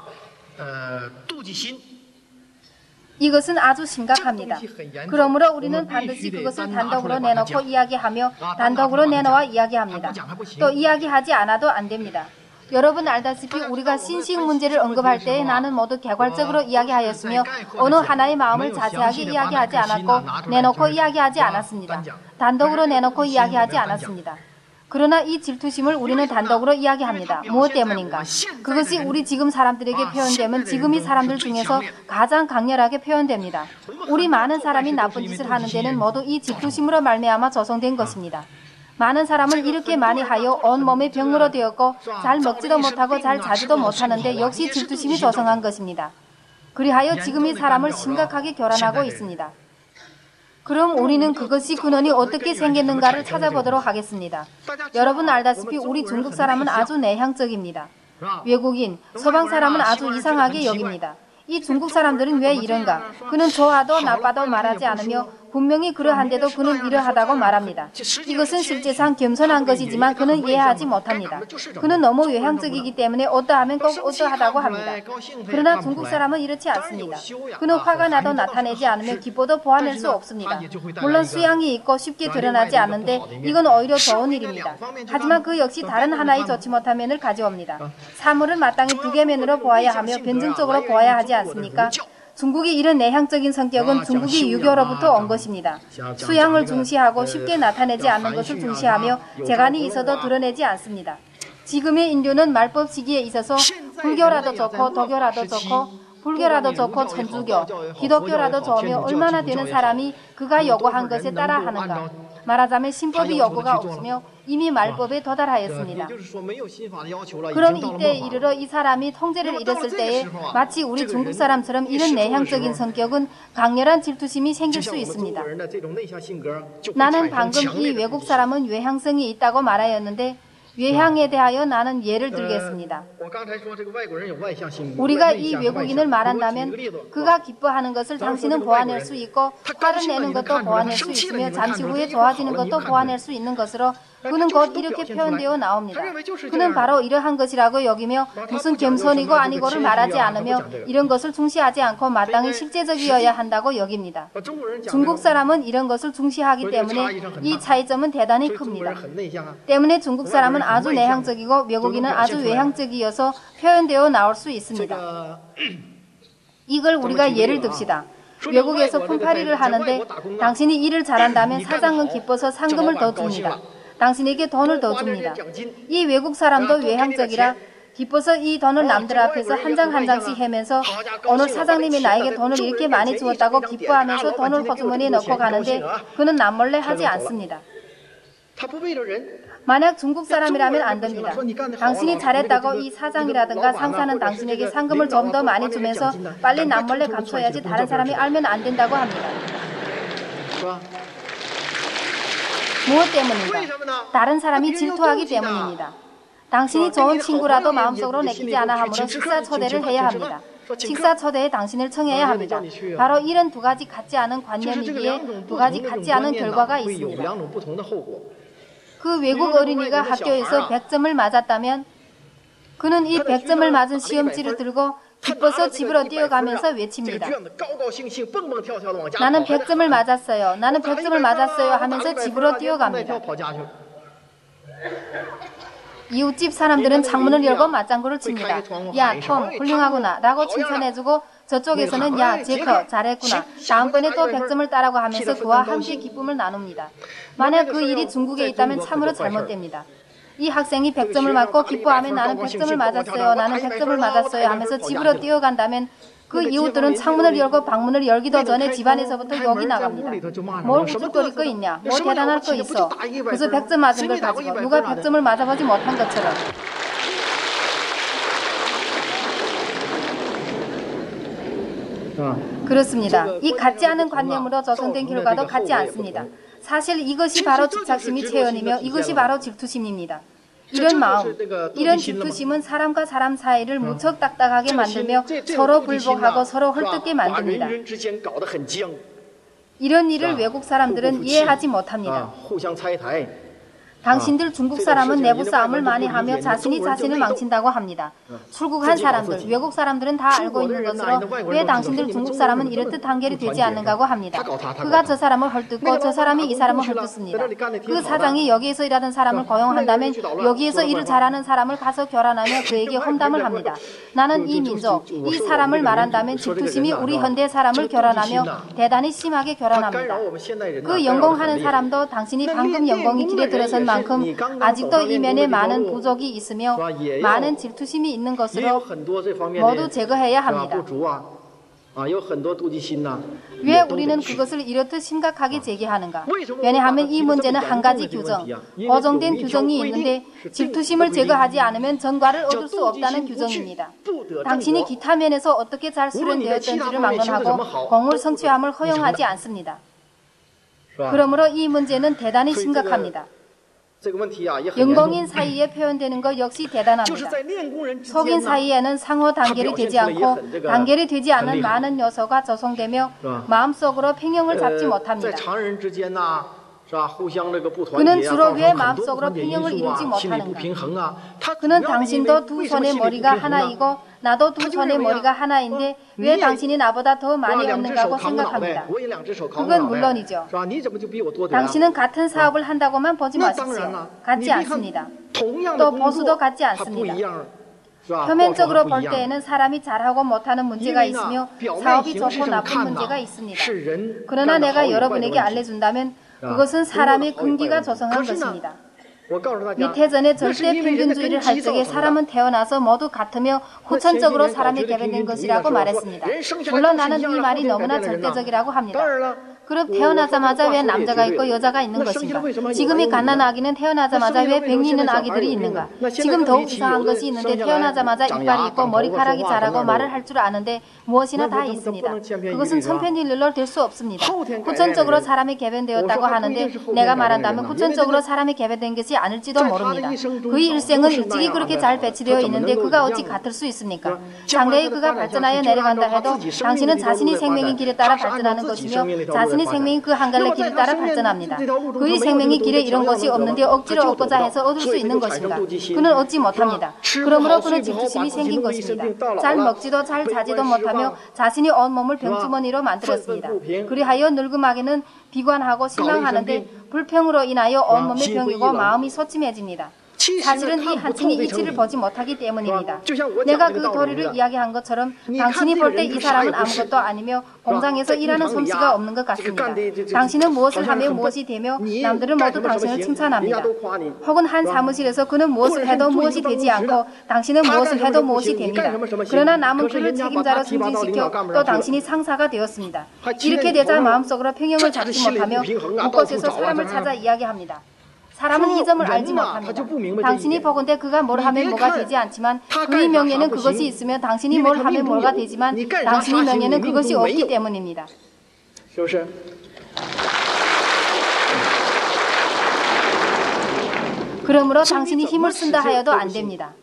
이것은 아주 심각합니다. 그러므로 우리는 반드시 그것을 단독으로 내놓고 이야기하며 단독으로 내놓아 이야기합니다. 또 이야기하지 않아도 안 됩니다. 여러분 알다시피 우리가 신식 문제를 언급할 때 나는 모두 개괄적으로 이야기하였으며 어느 하나의 마음을 자세하게 이야기하지 않았고 내놓고 이야기하지 않았습니다. 단독으로 내놓고 이야기하지 않았습니다. 그러나 이 질투심을 우리는 단독으로 이야기합니다. 무엇 때문인가? 그것이 우리 지금 사람들에게 표현되면 지금 이 사람들 중에서 가장 강렬하게 표현됩니다. 우리 많은 사람이 나쁜 짓을 하는 데는 모두 이 질투심으로 말미암아 조성된 것입니다. 많은 사람을 이렇게 많이 하여 온몸에 병으로 되었고 잘 먹지도 못하고 잘 자지도 못하는데 역시 질투심이 조성한 것입니다. 그리하여 지금 이 사람을 심각하게 교란하고 있습니다. 그럼 우리는 그것이 근원이 어떻게 생겼는가를 찾아보도록 하겠습니다. 여러분 알다시피 우리 중국 사람은 아주 내향적입니다. 외국인, 서방 사람은 아주 이상하게 여깁니다. 이 중국 사람들은 왜 이런가? 그는 좋아도 나빠도 말하지 않으며 분명히 그러한데도 그는 이러하다고 말합니다. 이것은 실제상 겸손한 것이지만 그는 이해하지 못합니다. 그는 너무 외향적이기 때문에 어떠하면 꼭 어떠하다고 합니다. 그러나 중국 사람은 이렇지 않습니다. 그는 화가 나도 나타내지 않으며 기뻐도 보아낼 수 없습니다. 물론 수양이 있고 쉽게 드러나지 않는데 이건 오히려 좋은 일입니다. 하지만 그 역시 다른 하나의 좋지 못한 면을 가져옵니다. 사물을 마땅히 두 개 면으로 보아야 하며 변증적으로 보아야 하지 않습니까? 중국의 이런 내향적인 성격은 중국이 유교로부터 온 것입니다. 수양을 중시하고 쉽게 나타내지 않는 것을 중시하며 재간이 있어도 드러내지 않습니다. 지금의 인류는 말법 시기에 있어서 불교라도 좋고 도교라도 좋고 불교라도 좋고 천주교, 기독교라도 좋으며 얼마나 되는 사람이 그가 요구한 것에 따라 하는가. 말하자면 신법이 요구가 없으며 이미 말법에 도달하였습니다. 그럼 이때에 이르러 이 사람이 통제를 잃었을 때에 마치 우리 중국 사람처럼 이런 내향적인 성격은 강렬한 질투심이 생길 수 있습니다. 나는 방금 이 외국 사람은 외향성이 있다고 말하였는데 외향에 대하여 나는 예를 들겠습니다. 우리가 이 외국인을 말한다면 그가 기뻐하는 것을 당신은 보아낼 수 있고 화를 내는 것도 보아낼 수 있으며 잠시 후에 좋아지는 것도 보아낼 수 있는 것으로 그는 곧 이렇게 표현되어 나옵니다. 그는 바로 이러한 것이라고 여기며 무슨 겸손이고 아니고를 말하지 않으며 이런 것을 중시하지 않고 마땅히 실제적이어야 한다고 여깁니다. 중국 사람은 이런 것을 중시하기 때문에 이 차이점은 대단히 큽니다. 때문에 중국 사람은 아주 내향적이고 외국인은 아주 외향적이어서 표현되어 나올 수 있습니다. 이걸 우리가 예를 듭시다. 외국에서 품팔이를 하는데 당신이 일을 잘한다면 사장은 기뻐서 상금을 더 줍니다. 당신에게 돈을 더 줍니다. 이 외국 사람도 외향적이라 기뻐서 이 돈을 남들 앞에서 한 장 한 장씩 해면서 오늘 사장님이 나에게 돈을 이렇게 많이 주었다고 기뻐하면서 돈을 호주머니에 넣고 가는데 그는 남몰래 하지 않습니다. 만약 중국 사람이라면 안 됩니다. 당신이 잘했다고 이 사장이라든가 상사는 당신에게 상금을 좀 더 많이 주면서 빨리 남몰래 감춰야지 다른 사람이 알면 안 된다고 합니다. 무엇 때문인가? 다른 사람이 질투하기 때문입니다. 당신이 좋은 친구라도 마음속으로 내키지 않아 하므로 식사 초대를 해야 합니다. 식사 초대에 당신을 청해야 합니다. 바로 이런 두 가지 같지 않은 관념이기에 두 가지 같지 않은 결과가 있습니다. 그 외국 어린이가 학교에서 100점을 맞았다면 그는 이 100점을 맞은 시험지를 들고 기뻐서 집으로 뛰어가면서 외칩니다. 나는 100점을 맞았어요. 나는 100점을 맞았어요 하면서 집으로 뛰어갑니다. 이웃집 사람들은 창문을 열고 맞장구를 칩니다. 야, 톰, 훌륭하구나 라고 칭찬해주고 저쪽에서는 야, 제커, 잘했구나. 다음번에 또 100점을 따라고 하면서 그와 함께 기쁨을 나눕니다. 만약 그 일이 중국에 있다면 참으로 잘못됩니다. 이 학생이 100점을 맞고 기뻐하면 나는 100점을 맞았어요. 나는 100점을 맞았어요 하면서 집으로 뛰어간다면 그 이웃들은 창문을 열고 방문을 열기도 전에 집안에서부터 욕이 나갑니다. 뭘 우쭐거릴 거 있냐? 뭐 대단할 거 있어? 그래서 100점 맞은 걸 가지고 누가 100점을 맞아보지 못한 것처럼. 그렇습니다. 이 같지 않은 관념으로 조성된 결과도 같지 않습니다. 사실 이것이 바로 집착심이 체현이며 이것이 바로 질투심입니다. 이런 마음, 이런 질투심은 사람과 사람 사이를 무척 딱딱하게 만들며 서로 불복하고 서로 헐뜯게 만듭니다. 이런 일을 외국 사람들은 이해하지 못합니다. 당신들 중국 사람은 내부 싸움을 많이 하며 자신이 자신을 망친다고 합니다. 출국한 사람들, 외국 사람들은 다 알고 있는 것으로 왜 당신들 중국 사람은 이렇듯 단결이 되지 않는가고 합니다. 그가 저 사람을 헐뜯고 저 사람이 이 사람을 헐뜯습니다. 그 사장이 여기에서 일하던 사람을 고용한다면 여기에서 일을 잘하는 사람을 가서 결혼하며 그에게 험담을 합니다. 나는 이 민족, 이 사람을 말한다면 질투심이 우리 현대 사람을 결혼하며 대단히 심하게 결혼합니다. 그 연공하는 사람도 당신이 방금 연공이 길에 들어선 만큼 아직도 이면에 많은 부족이 있으며 많은 질투심이 있는 것으로 모두 제거해야 합니다. 왜 우리는 그것을 이렇듯 심각하게 제기하는가? 왜냐하면 이 문제는 한 가지 규정, 고정된 규정이 있는데 질투심을 제거하지 않으면 전과를 얻을 수 없다는 규정입니다. 당신이 기타 면에서 어떻게 잘 수련되었던지를 막론하고 공을 성취함을 허용하지 않습니다. 그러므로 이 문제는 대단히 심각합니다. 연공인 사이에 표현되는 것 역시 대단합니다. 속인 사이에는 상호 단결이 되지 않고 단결이 되지 않은 많은 요소가 조성되며 마음속으로 평형을 잡지 못합니다. 그는 주로 왜 마음속으로 평형을 이루지 못하는가? 그는 당신도 두 손의 머리가 하나이고 나도 두 손의 머리가 하나인데 왜 당신이 나보다 더 많이 얻는가고 생각합니다. 그건 물론이죠. 당신은 같은 사업을 한다고만 보지 마십시오. 같지 않습니다. 또 보수도 같지 않습니다. 표면적으로 볼 때에는 사람이 잘하고 못하는 문제가 있으며 사업이 좋고 나쁜 문제가 있습니다. 그러나 내가 여러분에게 알려준다면 그것은 사람의 근기가 조성한 것입니다. 밑해전에 절대 평균주의를 할 적에 사람은 태어나서 모두 같으며 후천적으로 사람이 개변된 것이라고 말했습니다. 물론 나는 이 말이 너무나 절대적이라고 합니다. 그럼 태어나자마자 왜 남자가 있고 여자가 있는 것인가? 지금이 갓난아기는 태어나자마자 왜 백이 있는 아기들이 있는가? 지금 더욱 이상한 것이 있는데 태어나자마자 이빨이 있고 머리카락이 자라고 말을 할 줄 아는데 무엇이나 다 있습니다. 그것은 천편일률로 될 수 없습니다. 후천적으로 사람이 개변되었다고 하는데 내가 말한다면 후천적으로 사람이 개변된 것이 아닐지도 모릅니다. 그의 일생은 일찍이 그렇게 잘 배치되어 있는데 그가 어찌 같을 수 있습니까? 장래에 그가 발전하여 내려간다 해도 당신은 자신이 생명의 길에 따라 발전하는 것이며 자신의 생명이 그 한 갈래 길을 따라 발전합니다. 그의 생명의 길에 이런 것이 없는데 억지로 얻고자 해서 얻을 수 있는 것인가? 그는 얻지 못합니다. 그러므로 그는 질투심이 생긴 것입니다. 잘 먹지도 잘 자지도 못하며 자신이 온몸을 병주머니로 만들었습니다. 그리하여 늙음하게는 비관하고 실망하는데 불평으로 인하여 온몸이 병이고 마음이 소침해집니다. 사실은 이 한층이 이치를 보지 못하기 때문입니다. 내가 그 도리를 이야기한 것처럼 당신이 볼 때 이 사람은 아무것도 아니며 공장에서 일하는 솜씨가 없는 것 같습니다. 당신은 무엇을 하며 무엇이 되며 남들은 모두 당신을 칭찬합니다. 혹은 한 사무실에서 그는 무엇을 해도 무엇이 되지 않고 당신은 무엇을 해도 무엇이 됩니다. 그러나 남은 그를 책임자로 승진시켜 또 당신이 상사가 되었습니다. 이렇게 되자 마음속으로 평형을 잡지 못하며 곳곳에서 사람을 찾아 이야기합니다. 사람은 이 점을 알지 못합니다. 당신이 보건대 그가 뭘 하면 뭐가 되지 않지만 그의 명예는 그것이 있으며 당신이 뭘 하면 뭐가 되지만 당신의 명예는 그것이 없기 때문입니다. 그러므로 당신이 힘을 쓴다 하여도 안 됩니다.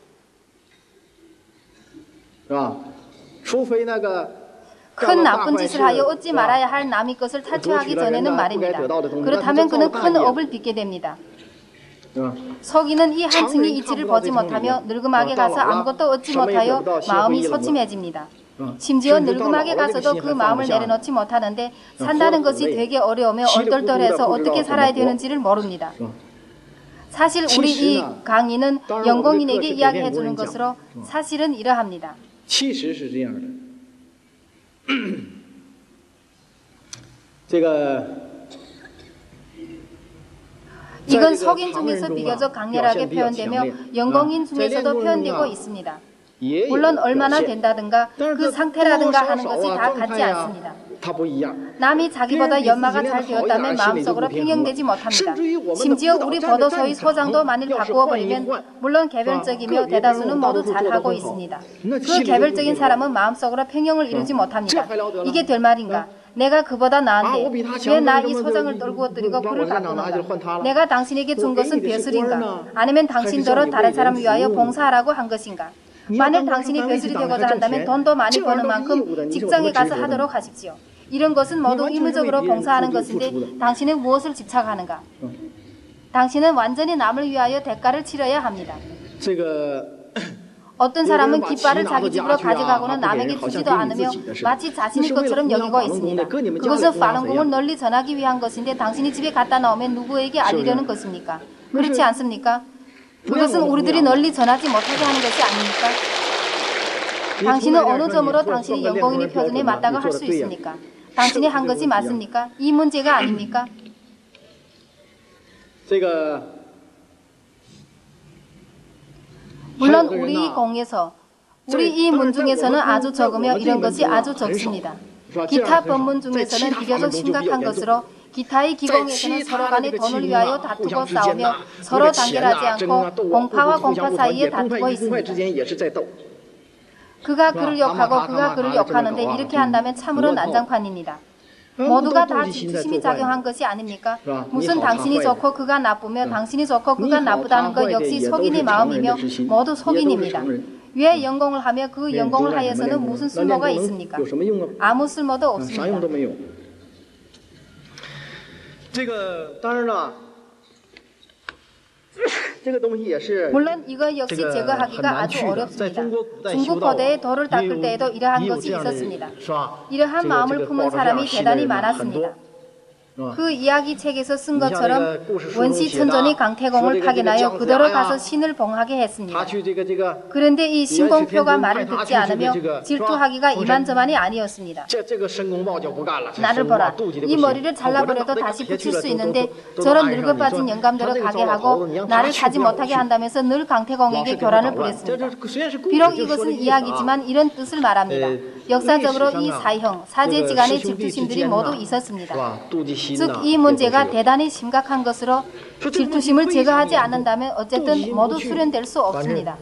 큰 나쁜 짓을 하여 얻지 말아야 할 남의 것을 탈취하기 전에는 말입니다. 그렇다면 그는 큰 업을 빚게 됩니다. 속이는 이 한층의 이치를 보지 못하며 늙음하게 가서 아무것도 얻지 못하여 마음이 소침해집니다. 심지어 늙음하게 가서도 그 마음을 내려놓지 못하는데 산다는 것이 되게 어려우며 얼떨떨해서 어떻게 살아야 되는지를 모릅니다. 사실 우리 이 강의는 연공인에게 이야기해 주는 것으로 사실은 이러합니다. 이건 속인 중에서 비교적 강렬하게 표현되며 연공인 중에서도 표현되고 있습니다. 물론 얼마나 된다든가 그 상태라든가 하는 것이 다 같지 않습니다. 남이 자기보다 연마가 잘 되었다면 마음속으로 평형되지 못합니다. 심지어 우리 보도소의 소장도 만일 바꾸어버리면 물론 개별적이며 대다수는 모두 잘하고 있습니다. 그 개별적인 사람은 마음속으로 평형을 이루지 못합니다. 이게 될 말인가? 내가 그보다 나은데 왜 나 이 소장을 떨구어뜨리고 그를 바꾸는가? 내가 당신에게 준 것은 벼슬인가? 아니면 당신더러 다른 사람을 위하여 봉사하라고 한 것인가? 만일 당신이 벼슬이 되고자 한다면 돈도 많이 버는 만큼 직장에 가서 하도록 하십시오. 이런 것은 모두 의무적으로 봉사하는 것인데 당신은 무엇을 집착하는가? 당신은 완전히 남을 위하여 대가를 치러야 합니다. 어떤 사람은 깃발을 자기 집으로 가져가고는 남에게 주지도 않으며 마치 자신의 것처럼 여기고 있습니다. 그것은 파룬공을 널리 전하기 위한 것인데 당신이 집에 갖다 놓으면 누구에게 알리려는 것입니까? 그렇지 않습니까? 그것은 우리들이 널리 전하지 못하게 하는 것이 아닙니까? 당신은 어느 점으로 당신이 영공인의 표준에 맞다고 할 수 있습니까? 당신이 한 것이 맞습니까? 이 문제가 아닙니까? 물론 우리 공에서 우리 이 문 중에서는 아주 적으며 이런 것이 아주 적습니다. 기타 법문 중에서는 비교적 심각한 것으로 기타의 기공에서는 서로 간에 돈을 위하여 다투고 싸우며 서로 단결하지 않고 공파와 공파 사이에 다투고 있습니다. 그가 그를 욕하고 그가 그를 욕하는데 이렇게 한다면 참으로 난장판입니다. 모두가 다 질투심이 작용한 것이 아닙니까? 무슨 당신이 좋고 그가 나쁘며 당신이 좋고 그가 나쁘다는 것 역시 속인의 마음이며 모두 속인입니다. 왜 연공을 하며 그 연공을 하여서는 무슨 쓸모가 있습니까? 아무 쓸모도 없습니다. 물론 이거 역시 제거하기가 아주 어렵습니다. 중국 고대의 돌을 닦을 때에도 이러한 것이 있었습니다. 이러한 마음을 품은 사람이 대단히 많았습니다. 그 이야기 책에서 쓴 것처럼 원시 천존이 강태공을 파견하여 그대로 가서 신을 봉하게 했습니다. 그런데 이 신공표가 말을 듣지 않으며 질투하기가 이만저만이 아니었습니다. 나를 보라. 이 머리를 잘라버려도 다시 붙일 수 있는데 저런 늙어빠진 영감대로 가게 하고 나를 가지 못하게 한다면서 늘 강태공에게 교란을 부렸습니다. 비록 이것은 이야기지만 이런 뜻을 말합니다. 역사적으로 이 사형, 사제지간의 질투심들이 모두 있었습니다. 즉 이 문제가 대단히 심각한 것으로 질투심을 제거하지 않는다면 어쨌든 모두 수련될 수 없습니다.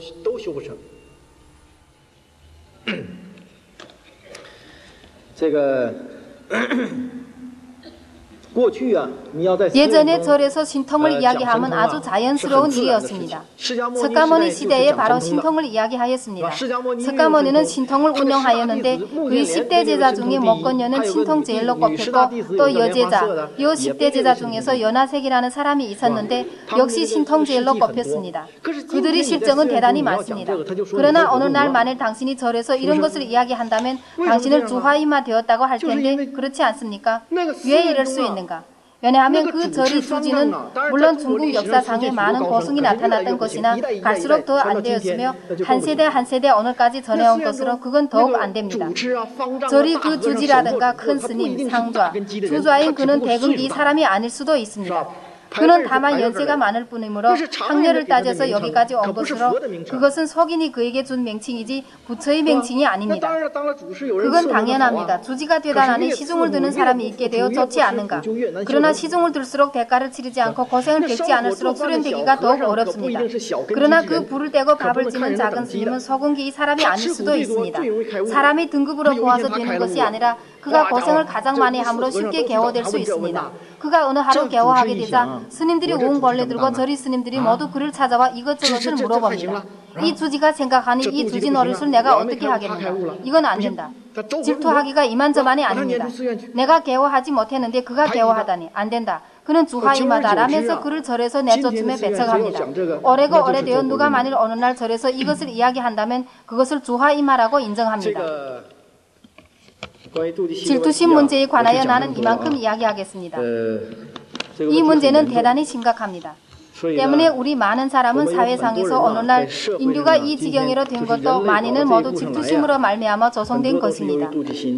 예전에 절에서 신통을 이야기하면 아주 자연스러운 일이었습니다. 석가모니 시대에 바로 신통을 이야기하였습니다. 석가모니는 신통을 운영하였는데 그의 10대 제자 중에 목건녀는 신통 제일로 꼽혔고 또 여제자, 요 10대 제자 중에서 연화색이라는 사람이 있었는데 역시 신통 제일로 꼽혔습니다. 그들의 실정은 대단히 많습니다. 그러나 어느 날 만일 당신이 절에서 이런 것을 이야기한다면 당신을 주화이마 되었다고 할 텐데 그렇지 않습니까? 왜 이럴 수 있는가? 왜냐하면 그 절의 주지는 물론 중국 역사상에 많은 고승이 나타났던 것이나 갈수록 더 안 되었으며 한 세대 한 세대 오늘까지 전해온 것으로 그건 더욱 안 됩니다. 절의 그 주지라든가 큰 스님, 상좌, 주좌인 그는 대금 이 사람이 아닐 수도 있습니다. 그는 다만 연세가 많을 뿐이므로 학렬을 따져서 여기까지 온 것으로 그것은 속인이 그에게 준 명칭이지 부처의 명칭이 아닙니다. 그건 당연합니다. 주지가 되다 나니 시중을 드는 사람이 있게 되어 좋지 않은가. 그러나 시중을 들수록 대가를 치르지 않고 고생을 겪지 않을수록 수련되기가 더욱 어렵습니다. 그러나 그 불을 떼고 밥을 짓는 작은 스님은 소근기의 사람이 아닐 수도 있습니다. 사람이 등급으로 보아서 되는 것이 아니라 그가 고생을 가장 많이 함으로 쉽게 개호될 수 있습니다. 그가 어느 하루 개호하게 되자 스님들이 온 벌레 들고 절의 스님들이 모두 그를 찾아와 이것저것을 물어봅니다. 이 주지가 생각하니 이 주지 노릇을 내가 어떻게 하겠는가. 이건 안 된다. 질투하기가 이만저만이 아닙니다. 내가 개호하지 못했는데 그가 개호하다니 안 된다. 그는 주화이마다 라면서 그를 절에서 내쫓음에 배척합니다. 오래고 오래되어 누가 만일 어느 날 절에서 이것을 이야기한다면 그것을 주화이마라고 인정합니다. 질투심 문제에 관하여 나는 이만큼 이야기하겠습니다. 이 문제는 대단히 심각합니다. 때문에 우리 많은 사람은 사회상에서 어느 날 인류가 이 지경으로 된 것도 많이는 모두 질투심으로 말미암아 조성된 것입니다.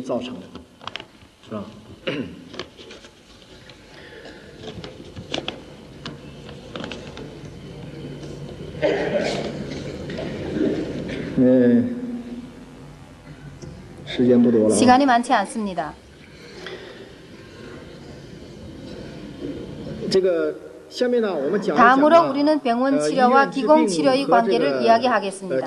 시간이 많지 않습니다. 다음으로 우리는 병원 치료와 기공 치료의 관계를 이야기하겠습니다.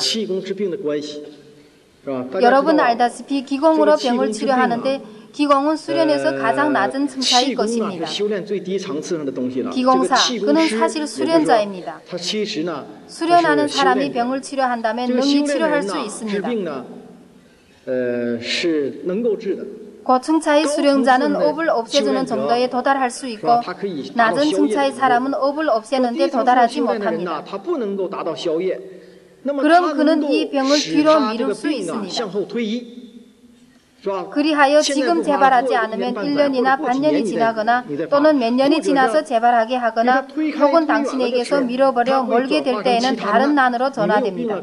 여러분 알다시피 기공으로 병을 치료하는데 기공은 수련에서 가장 낮은 층차의 것입니다. 기공사, 그는 사실 수련자입니다. 수련하는 사람이 병을 치료한다면 능히 치료할 수 있습니다. 고층차의 수령자는 업을 없애주는 정도에 도달할 수 있고 낮은 층차의 사람은 업을 없애는 데 도달하지 못합니다. 그럼 그는 이 병을 뒤로 미룰 수 있습니다. 그리하여 지금 재발하지 않으면 1년이나 반년이 지나거나 또는 몇 년이 지나서 재발하게 하거나 혹은 당신에게서 밀어버려 멀게 될 때에는 다른 난으로 전화됩니다.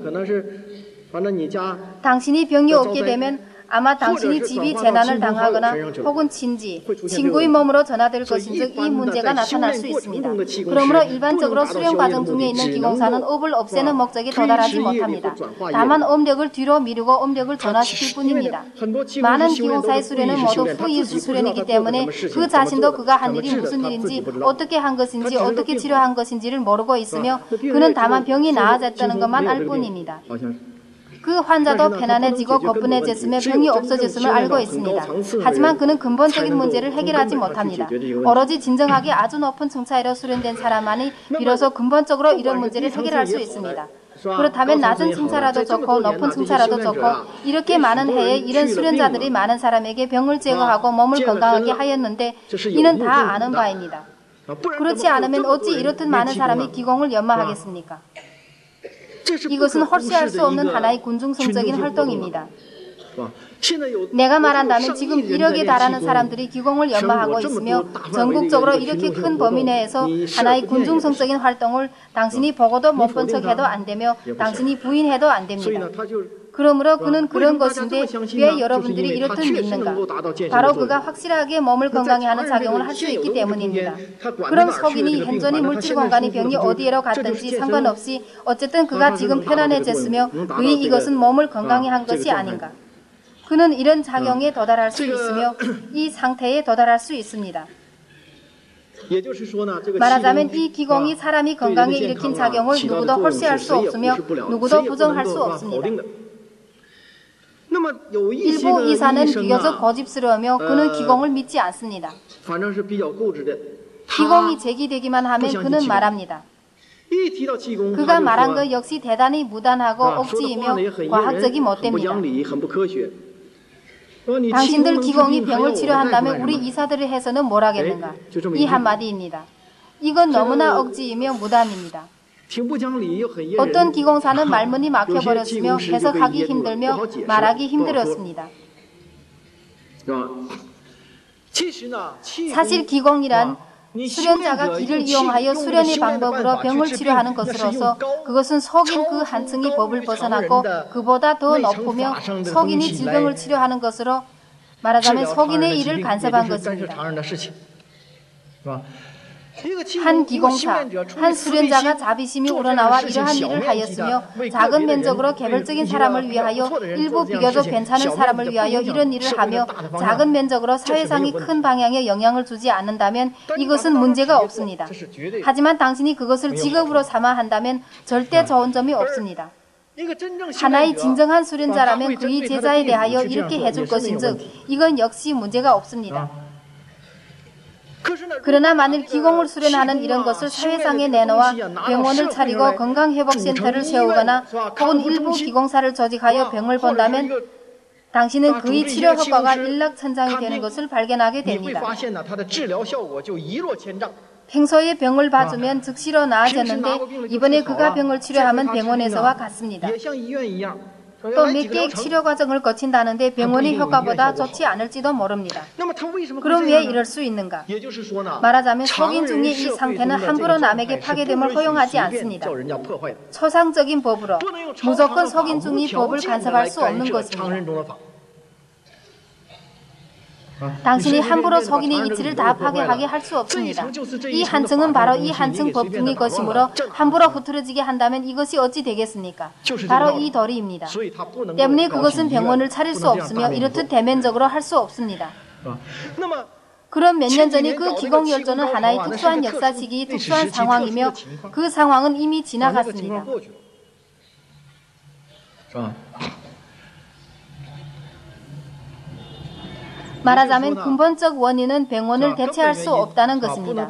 당신이 병이 없게 되면 아마 당신이 집이 재난을 당하거나 혹은 친구의 몸으로 전화될 것인즉 이 문제가 나타날 수 있습니다. 그러므로 일반적으로 수령 과정 중에 있는 기공사는 업을 없애는 목적에 도달하지 못합니다. 다만 업력을 뒤로 미루고 업력을 전환시킬 뿐입니다. 많은 기공사의 수련은 모두 후이수 수련이기 때문에 그 자신도 그가 한 일이 무슨 일인지 어떻게 한 것인지 어떻게 치료한 것인지를 모르고 있으며 그는 다만 병이 나아졌다는 것만 알 뿐입니다. 그 환자도 편안해지고 거뿐해졌으며 병이 없어졌음을 알고 있습니다. 하지만 그는 근본적인 문제를 해결하지 못합니다. 오로지 진정하게 아주 높은 층차이로 수련된 사람만이 비로소 근본적으로 이런 문제를 해결할 수 있습니다. 그렇다면 낮은 층차라도 좋고 높은 층차라도 좋고 이렇게 많은 해에 이런 수련자들이 많은 사람에게 병을 제거하고 몸을 건강하게 하였는데 이는 다 아는 바입니다. 그렇지 않으면 어찌 이렇듯 많은 사람이 기공을 연마하겠습니까? 이것은 홀씨할 수 없는 하나의 군중성적인 활동입니다. 내가 말한다면 지금 1억에 달하는 사람들이 기공을 연마하고 있으며 전국적으로 이렇게 큰 범위 내에서 하나의 군중성적인 활동을 당신이 보고도 못 본 척해도 안 되며 당신이 부인해도 안 됩니다. 그러므로 그는 그런 것인데 왜 여러분들이 이렇듯 믿는가? 바로 그가 확실하게 몸을 건강해 하는 작용을 할 수 있기 때문입니다. 그럼 속이니 현존이 물질공간이 병이 어디에로 갔든지 상관없이 어쨌든 그가 지금 편안해졌으며 그의 이것은 몸을 건강해 한 것이 아닌가? 그는 이런 작용에 도달할 수 있으며 이 상태에 도달할 수 있습니다. 말하자면 이 기공이 사람이 건강에 일으킨 작용을 누구도 홀씨할 수 없으며 누구도 부정할 수 없습니다. 일부 의사는 비교적 고집스러우며 그는 기공을 믿지 않습니다. 기공이 제기되기만 하면 그는 말합니다. 그가 말한 것 역시 대단히 무단하고 억지이며 과학적이 못됩니다. 당신들 기공이 병을 치료한다면 우리 이사들을 해서는 뭘 하겠는가? 이 한마디입니다. 이건 너무나 억지이며 무단입니다. 어떤 기공사는 말문이 막혀버렸으며 해석하기 힘들며 말하기 힘들었습니다. 사실 기공이란 수련자가 기를 이용하여 수련의 방법으로 병을 치료하는 것으로서 그것은 속인 그 한층의 법을 벗어났고 그보다 더 높으며 속인이 질병을 치료하는 것으로 말하자면 속인의 일을 간섭한 것입니다. 한 기공사, 한 수련자가 자비심이 우러나와 이러한 일을 하였으며 작은 면적으로 개별적인 사람을 위하여 일부 비교적 괜찮은 사람을 위하여 이런 일을 하며 작은 면적으로 사회상의 큰 방향에 영향을 주지 않는다면 이것은 문제가 없습니다. 하지만 당신이 그것을 직업으로 삼아 한다면 절대 좋은 점이 없습니다. 하나의 진정한 수련자라면 그의 제자에 대하여 이렇게 해줄 것인즉 이건 역시 문제가 없습니다. 그러나 만일 기공을 수련하는 이런 것을 사회상에 내놓아 병원을 차리고 건강회복센터를 세우거나 혹은 일부 기공사를 조직하여 병을 본다면 당신은 그의 치료 효과가 일락천장이 되는 것을 발견하게 됩니다. 평소에 병을 봐주면 즉시로 나아졌는데 이번에 그가 병을 치료하면 병원에서와 같습니다. 또 몇 개의 치료 과정을 거친다는데 병원의 효과보다 좋지 않을지도 모릅니다. 그럼 왜 이럴 수 있는가? 말하자면 속인 중의 이 상태는 함부로 남에게 파괴됨을 허용하지 않습니다. 초상적인 법으로 무조건 속인 중의 법을 간섭할 수 없는 것입니다. 당신이 함부로 속인의 이치를 다 파괴하게 할 수 없습니다. 이 한층은 바로 이 한층 법 중의 것이므로 함부로 흐트러지게 한다면 이것이 어찌 되겠습니까? 바로 이 도리입니다. 때문에 그것은 병원을 차릴 수 없으며 이렇듯 대면적으로 할 수 없습니다. 그럼 몇 년 전에 그 기공열전은 하나의 특수한 역사 시기의 특수한 상황이며 그 상황은 이미 지나갔습니다. 말하자면 근본적 원인은 병원을 대체할 수 없다는 것입니다.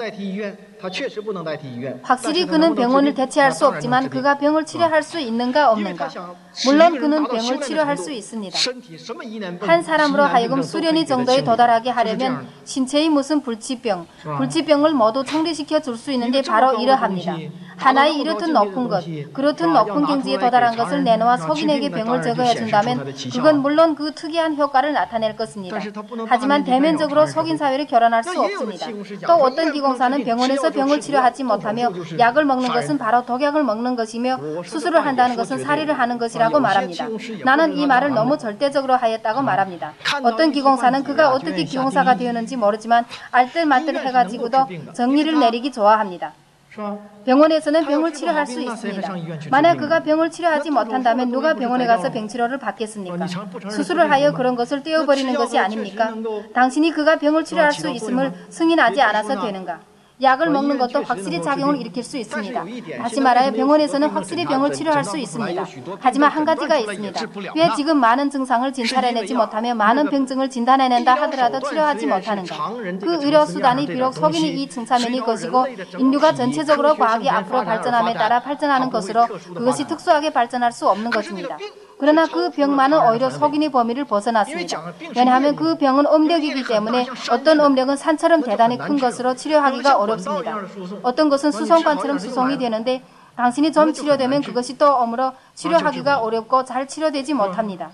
확실히 그는 병원을 대체할 수 없지만 그가 병을 치료할 수 있는가 없는가? 물론 그는 병을 치료할 수 있습니다. 한 사람으로 하여금 수련이 정도에 도달하게 하려면 신체의 무슨 불치병을 모두 청리시켜 줄 수 있는데 바로 이러합니다. 하나의 이렇듯 높은 것, 그렇듯 높은 경지에 도달한 것을 내놓아 석인에게 병을 제거해 준다면 그건 물론 그 특이한 효과를 나타낼 것입니다. 하지만 대면적으로 석인 사회를 결혼할 수 없습니다. 또 어떤 기공사는 병원에서 병을 치료하지 못하며 약을 먹는 것은 바로 독약을 먹는 것이며 수술을 한다는 것은 살해를 하는 것이라고 말합니다. 나는 이 말을 너무 절대적으로 하였다고 말합니다. 어떤 기공사는 그가 어떻게 기공사가 되었는지 모르지만 알뜰말뜰 해가지고도 정리를 내리기 좋아합니다. 병원에서는 병을 치료할 수 있습니다. 만약 그가 병을 치료하지 못한다면 누가 병원에 가서 병치료를 받겠습니까? 수술을 하여 그런 것을 떼어버리는 것이 아닙니까? 당신이 그가 병을 치료할 수 있음을 승인하지 않아서 되는가? 약을 먹는 것도 확실히 작용을 일으킬 수 있습니다. 다시 말하여 병원에서는 확실히 병을 치료할 수 있습니다. 하지만 한 가지가 있습니다. 왜 지금 많은 증상을 진찰해내지 못하며 많은 병증을 진단해낸다 하더라도 치료하지 못하는가? 그 의료수단이 비록 속인이 이 층차면이 것이고 인류가 전체적으로 과학이 앞으로 발전함에 따라 발전하는 것으로 그것이 특수하게 발전할 수 없는 것입니다. 그러나 그 병만은 오히려 속인의 범위를 벗어났습니다. 왜냐하면 그 병은 음력이기 때문에 어떤 음력은 산처럼 대단히 큰 것으로 치료하기가 어렵습니다. 어떤 것은 수송관처럼 수송이 되는데 당신이 좀 치료되면 그것이 또 오므로 치료하기가 어렵고 잘 치료되지 못합니다.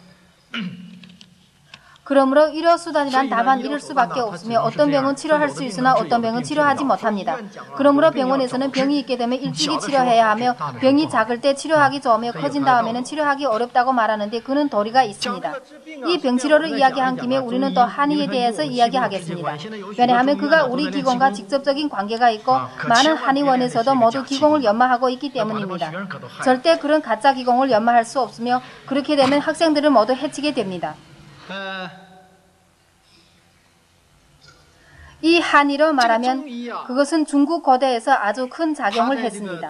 그러므로 의료수단이란 다만 이럴 수밖에 없으며 어떤 병은 치료할 수 있으나 어떤 병은 치료하지 못합니다. 그러므로 병원에서는 병이 있게 되면 일찍이 치료해야 하며 병이 작을 때 치료하기 좋으며 커진 다음에는 치료하기 어렵다고 말하는데 그는 도리가 있습니다. 이 병치료를 이야기한 김에 우리는 또 한의에 대해서 이야기하겠습니다. 왜냐하면 그가 우리 기공과 직접적인 관계가 있고 많은 한의원에서도 모두 기공을 연마하고 있기 때문입니다. 절대 그런 가짜 기공을 연마할 수 없으며 그렇게 되면 학생들을 모두 해치게 됩니다. 이 한의로 말하면 그것은 중국 고대에서 아주 큰 작용을 했습니다.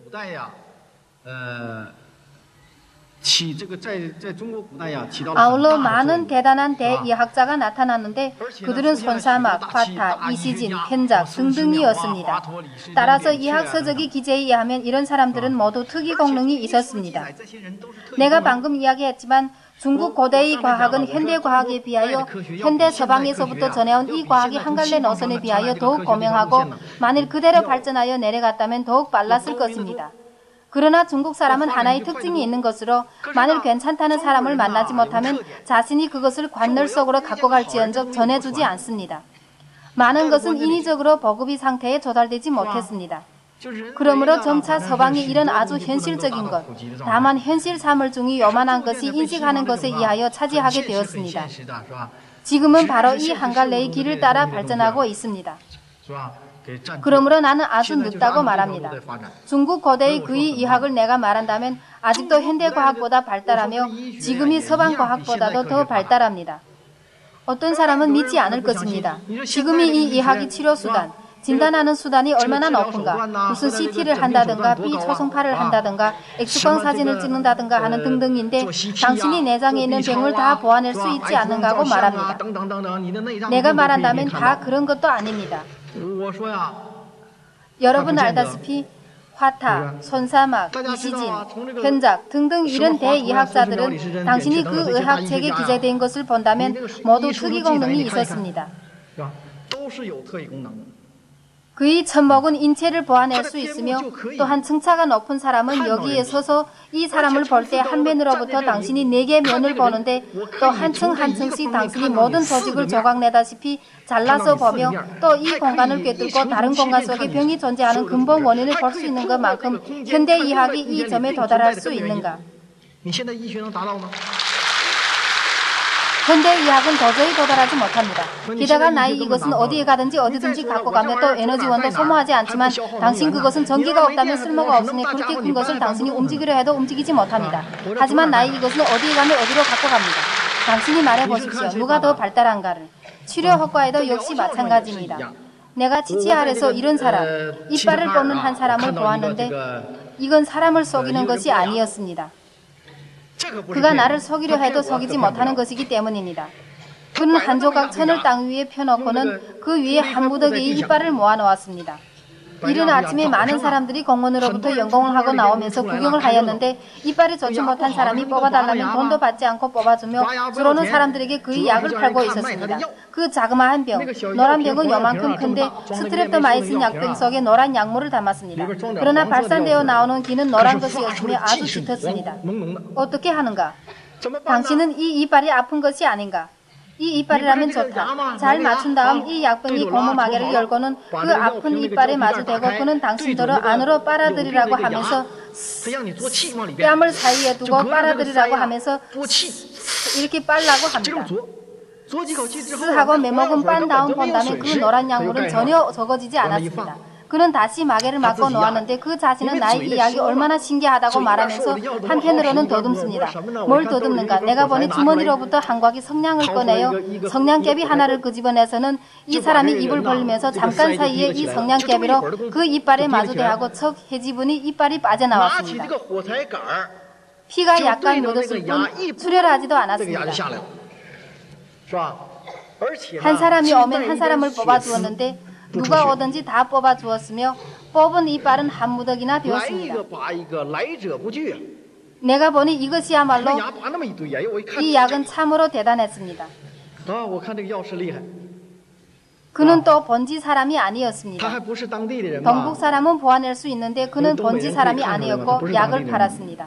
아울러 많은 대단한 대의학자가 나타났는데 그들은 손사막, 화타, 이시진, 켄작 등등이었습니다. 따라서 의학 서적이 기재에 의하면 이런 사람들은 모두 특이功能이 있었습니다. 내가 방금 이야기했지만 중국 고대의 과학은 현대 과학에 비하여 현대 서방에서부터 전해온 이 과학이 한 갈래 노선에 비하여 더욱 고명하고 만일 그대로 발전하여 내려갔다면 더욱 빨랐을 것입니다. 그러나 중국 사람은 하나의 특징이 있는 것으로 만일 괜찮다는 사람을 만나지 못하면 자신이 그것을 관늘 속으로 갖고 갈지언정 전해주지 않습니다. 많은 것은 인위적으로 보급이 상태에 조달되지 못했습니다. 그러므로 점차 서방이 이런 아주 현실적인 것, 다만 현실 사물 중의 요만한 것이 인식하는 것에 의하여 차지하게 되었습니다. 지금은 바로 이 한 갈래의 길을 따라 발전하고 있습니다. 그러므로 나는 아주 늦다고 말합니다. 중국 고대의 그의 의학을 내가 말한다면 아직도 현대과학보다 발달하며 지금의 서방과학보다도 더 발달합니다. 어떤 사람은 믿지 않을 것입니다. 지금의 이 의학의 치료수단, 진단하는 수단이 얼마나 높은가, 무슨 CT를 한다든가 B초성파를 한다든가 X광 사진을 찍는다든가 하는 등등인데 당신이 내장에 있는 병을 다 보아낼 수 있지 않는가고 말합니다. 내가 말한다면 다 그런 것도 아닙니다. 여러분 알다시피 화타, 손사막, 이시진, 현작 등등 이런 대의학자들은 당신이 그 의학책에 기재된 것을 본다면 모두 특이功能이 있었습니다. 그의 젖먹은 인체를 보아낼 수 있으며 또한 층차가 높은 사람은 여기에 서서 이 사람을 볼 때 한 면으로부터 당신이 4개 면을 보는데 또 한 층 한 층씩 당신이 모든 조직을 조각내다시피 잘라서 보며 또 이 공간을 꿰뚫고 다른 공간 속에 병이 존재하는 근본 원인을 볼 수 있는 것만큼 현대의학이 이 점에 도달할 수 있는가? 현대의학은 도저히 도달하지 못합니다. 게다가 나이 이것은 어디에 가든지 어디든지 갖고 가며 또 에너지원도 소모하지 않지만 당신 그것은 전기가 없다면 쓸모가 없으니 그렇게 큰 것을 당신이 움직이려 해도 움직이지 못합니다. 하지만 나이 이것은 어디에 가면 어디로 갖고 갑니다. 당신이 말해보십시오. 누가 더 발달한가를. 치료 효과에도 역시 마찬가지입니다. 내가 치치알에서 이런 사람, 이빨을 뽑는 한 사람을 보았는데 이건 사람을 속이는 것이 아니었습니다. 그가 나를 속이려 해도 속이지 못하는 것이기 때문입니다. 그는 한 조각 천을 땅 위에 펴놓고는 그 위에 한 무더기의 이빨을 모아놓았습니다. 이른 아침에 많은 사람들이 공원으로부터 연공을 하고 나오면서 구경을 하였는데 이빨이 좋지 못한 사람이 뽑아달라면 돈도 받지 않고 뽑아주며 주로는 사람들에게 그의 약을 팔고 있었습니다. 그 자그마한 병, 노란 병은 요만큼 큰데 스트랩토마이신 약병 속에 노란 약물을 담았습니다. 그러나 발산되어 나오는 기는 노란 것이었으며 아주 짙었습니다. 어떻게 하는가? 당신은 이 이빨이 아픈 것이 아닌가? 이 이빨이라면 좋다. 잘 맞춘 다음 이 약병이 고무 마개를 열고는 그 아픈 이빨에 마주대고 그는 당신들을 안으로 빨아들이라고 하면서 뺨을 사이에 두고 빨아들이라고 하면서 이렇게 빨라고 합니다. 스하고 메먹은 빤 다음 본다면 그 노란 약물은 전혀 적어지지 않았습니다. 그는 다시 마개를 맞고 놓았는데 그 자신은 나의 이야기 얼마나 신기하다고 말하면서 한편으로는 더듬습니다. 뭘 더듬는가? 내가 보니 주머니로부터 한 곽이 성냥을 꺼내요. 성냥개비 하나를 끄집어내서는 이 사람이 입을 벌리면서 잠깐 사이에 이 성냥개비로 그 이빨에 마주대하고 척 헤집으니 이빨이 빠져나왔습니다. 피가 약간 묻었을 뿐 출혈하지도 않았습니다. 한 사람이 오면 한 사람을 뽑아주었는데 누가 오든지 다 뽑아주었으며 뽑은 이빨은 한 무더기나 되었습니다. 내가 보니 이것이야말로 이 약은 참으로 대단했습니다. 그는 또 본지 사람이 아니었습니다. 동북 사람은 보아낼 수 있는데 그는 본지 사람이 아니었고 약을 팔았습니다.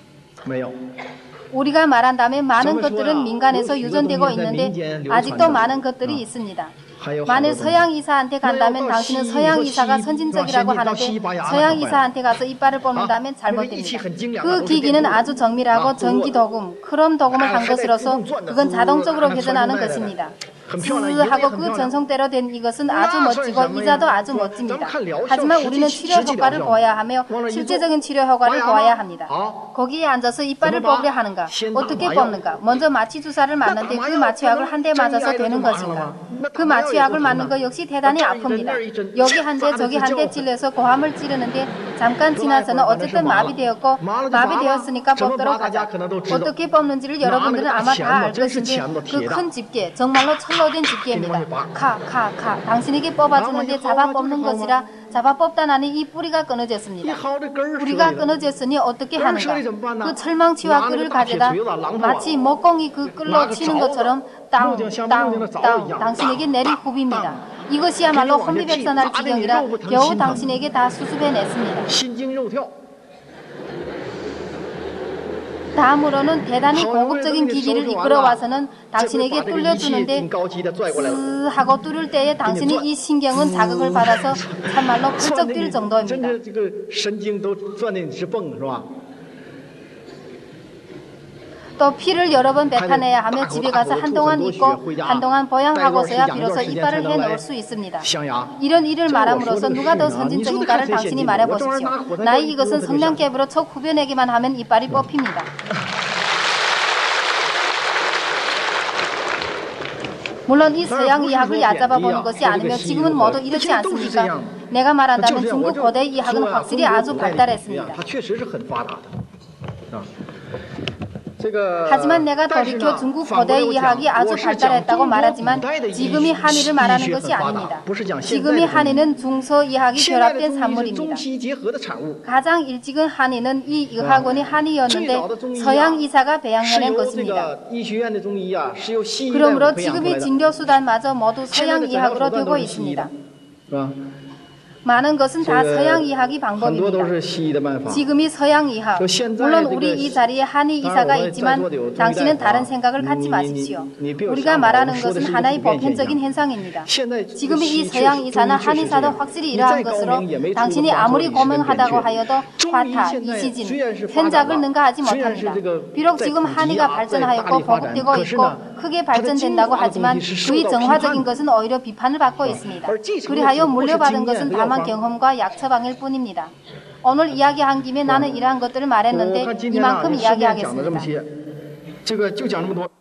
우리가 말한다면 많은 것들은 민간에서 유전되고 있는데 아직도 많은 것들이 있습니다. 만일 서양 의사한테 간다면 당신은 서양 의사가 선진적이라고 하는데 서양 의사한테 가서 이빨을 뽑는다면 잘못됩니다. 그 기기는 아주 정밀하고 전기 도금, 크롬 도금을 한 것으로서 그건 자동적으로 회전하는 것입니다. 하고 그 전송대로 된 이것은 아주 멋지고 의자도 아주 멋집니다. 하지만 우리는 치료 효과를 보아야 하며 실제적인 치료 효과를 보아야 합니다. 거기에 앉아서 이빨을 뽑으려 하는가? 어떻게 뽑는가? 먼저 마취 주사를 맞는데 그 마취약을 한 대 맞아서 되는 것인가? 그 마취약을 맞는 것 역시 대단히 아픕니다. 여기 한 대 저기 한 대 찔러서 고함을 찌르는데 잠깐 지나서는 어쨌든 마비되었고 마비되었으니까 뽑도록 하자. 어떻게 뽑는지를 여러분들은 아마 다 알 것인데 그 큰 집게 정말로 된 집게입니다. 당신에게 뽑아주는데 잡아 뽑는 것이라 잡아 뽑다 나니 이 뿌리가 끊어졌습니다. 뿌리가 끊어졌으니 어떻게 하는가? 그 철망치와 끈을 가져다 마치 목공이 그 끌로 치는 것처럼 땅 당신에게 내린 후비입니다. 이것이야말로 혼비백산할 지경이라 겨우 당신에게 다 수습해냈습니다. 다음으로는 대단히 고급적인 기기를 이끌어와서는 당신에게 뚫려주는데 하고 뚫을 때에 당신이 이 신경은 자극을 받아서 참말로 펄쩍 뛸 정도입니다. 또 피를 여러 번 뱉어내야 하며 집에 가서 한동안 있고 한동안 보양하고서야 비로소 이빨을 해놓을 수 있습니다. 이런 일을 말함으로써 누가 더 선진적인가를 당신이 말해보십시오. 나의 이것은 성냥개비로 척 후벼내기만 하면 이빨이 뽑힙니다. 물론 이 서양 의학을 얕잡아 보는 것이 아니며 지금은 모두 이렇지 않습니까? 내가 말한다면 중국 고대 의학은 확실히 아주 발달했습니다. 하지만 내가 돌이켜 중국 고대 의학이 아주 발달했다고 말하지만 지금의 한의를 말하는 것이 아닙니다. 지금의 한의는 중서 의학이 결합된 산물입니다. 가장 일찍은 한의는 이 의학원이 한의였는데 서양 의사가 배양해낸 것입니다. 그러므로 지금의 진료수단마저 모두 서양 의학으로 되고 있습니다. 많은 것은 다 서양 의학의 방법입니다. 지금이 서양 의학. 물론 우리 이 자리에 한의 의사가 있지만 당신은 다른 생각을 갖지 마십시오. 우리가 말하는 것은 하나의 보편적인 현상입니다. 지금의 이 서양 의사나 한의사도 확실히 이러한 것으로 당신이 아무리 고명하다고 하여도 화타, 이시진, 현작을 능가하지 못합니다. 비록 지금 한의가 발전하였고 보급되고 있고 크게 발전된다고 하지만 그의 정화적인 것은 오히려 비판을 받고 있습니다. 그리하여 물려받은 것은 다만 경험과 약처방일 뿐입니다. 오늘 이야기한 김에 나는 이러한 것들을 말했는데 이만큼 이야기하겠습니다.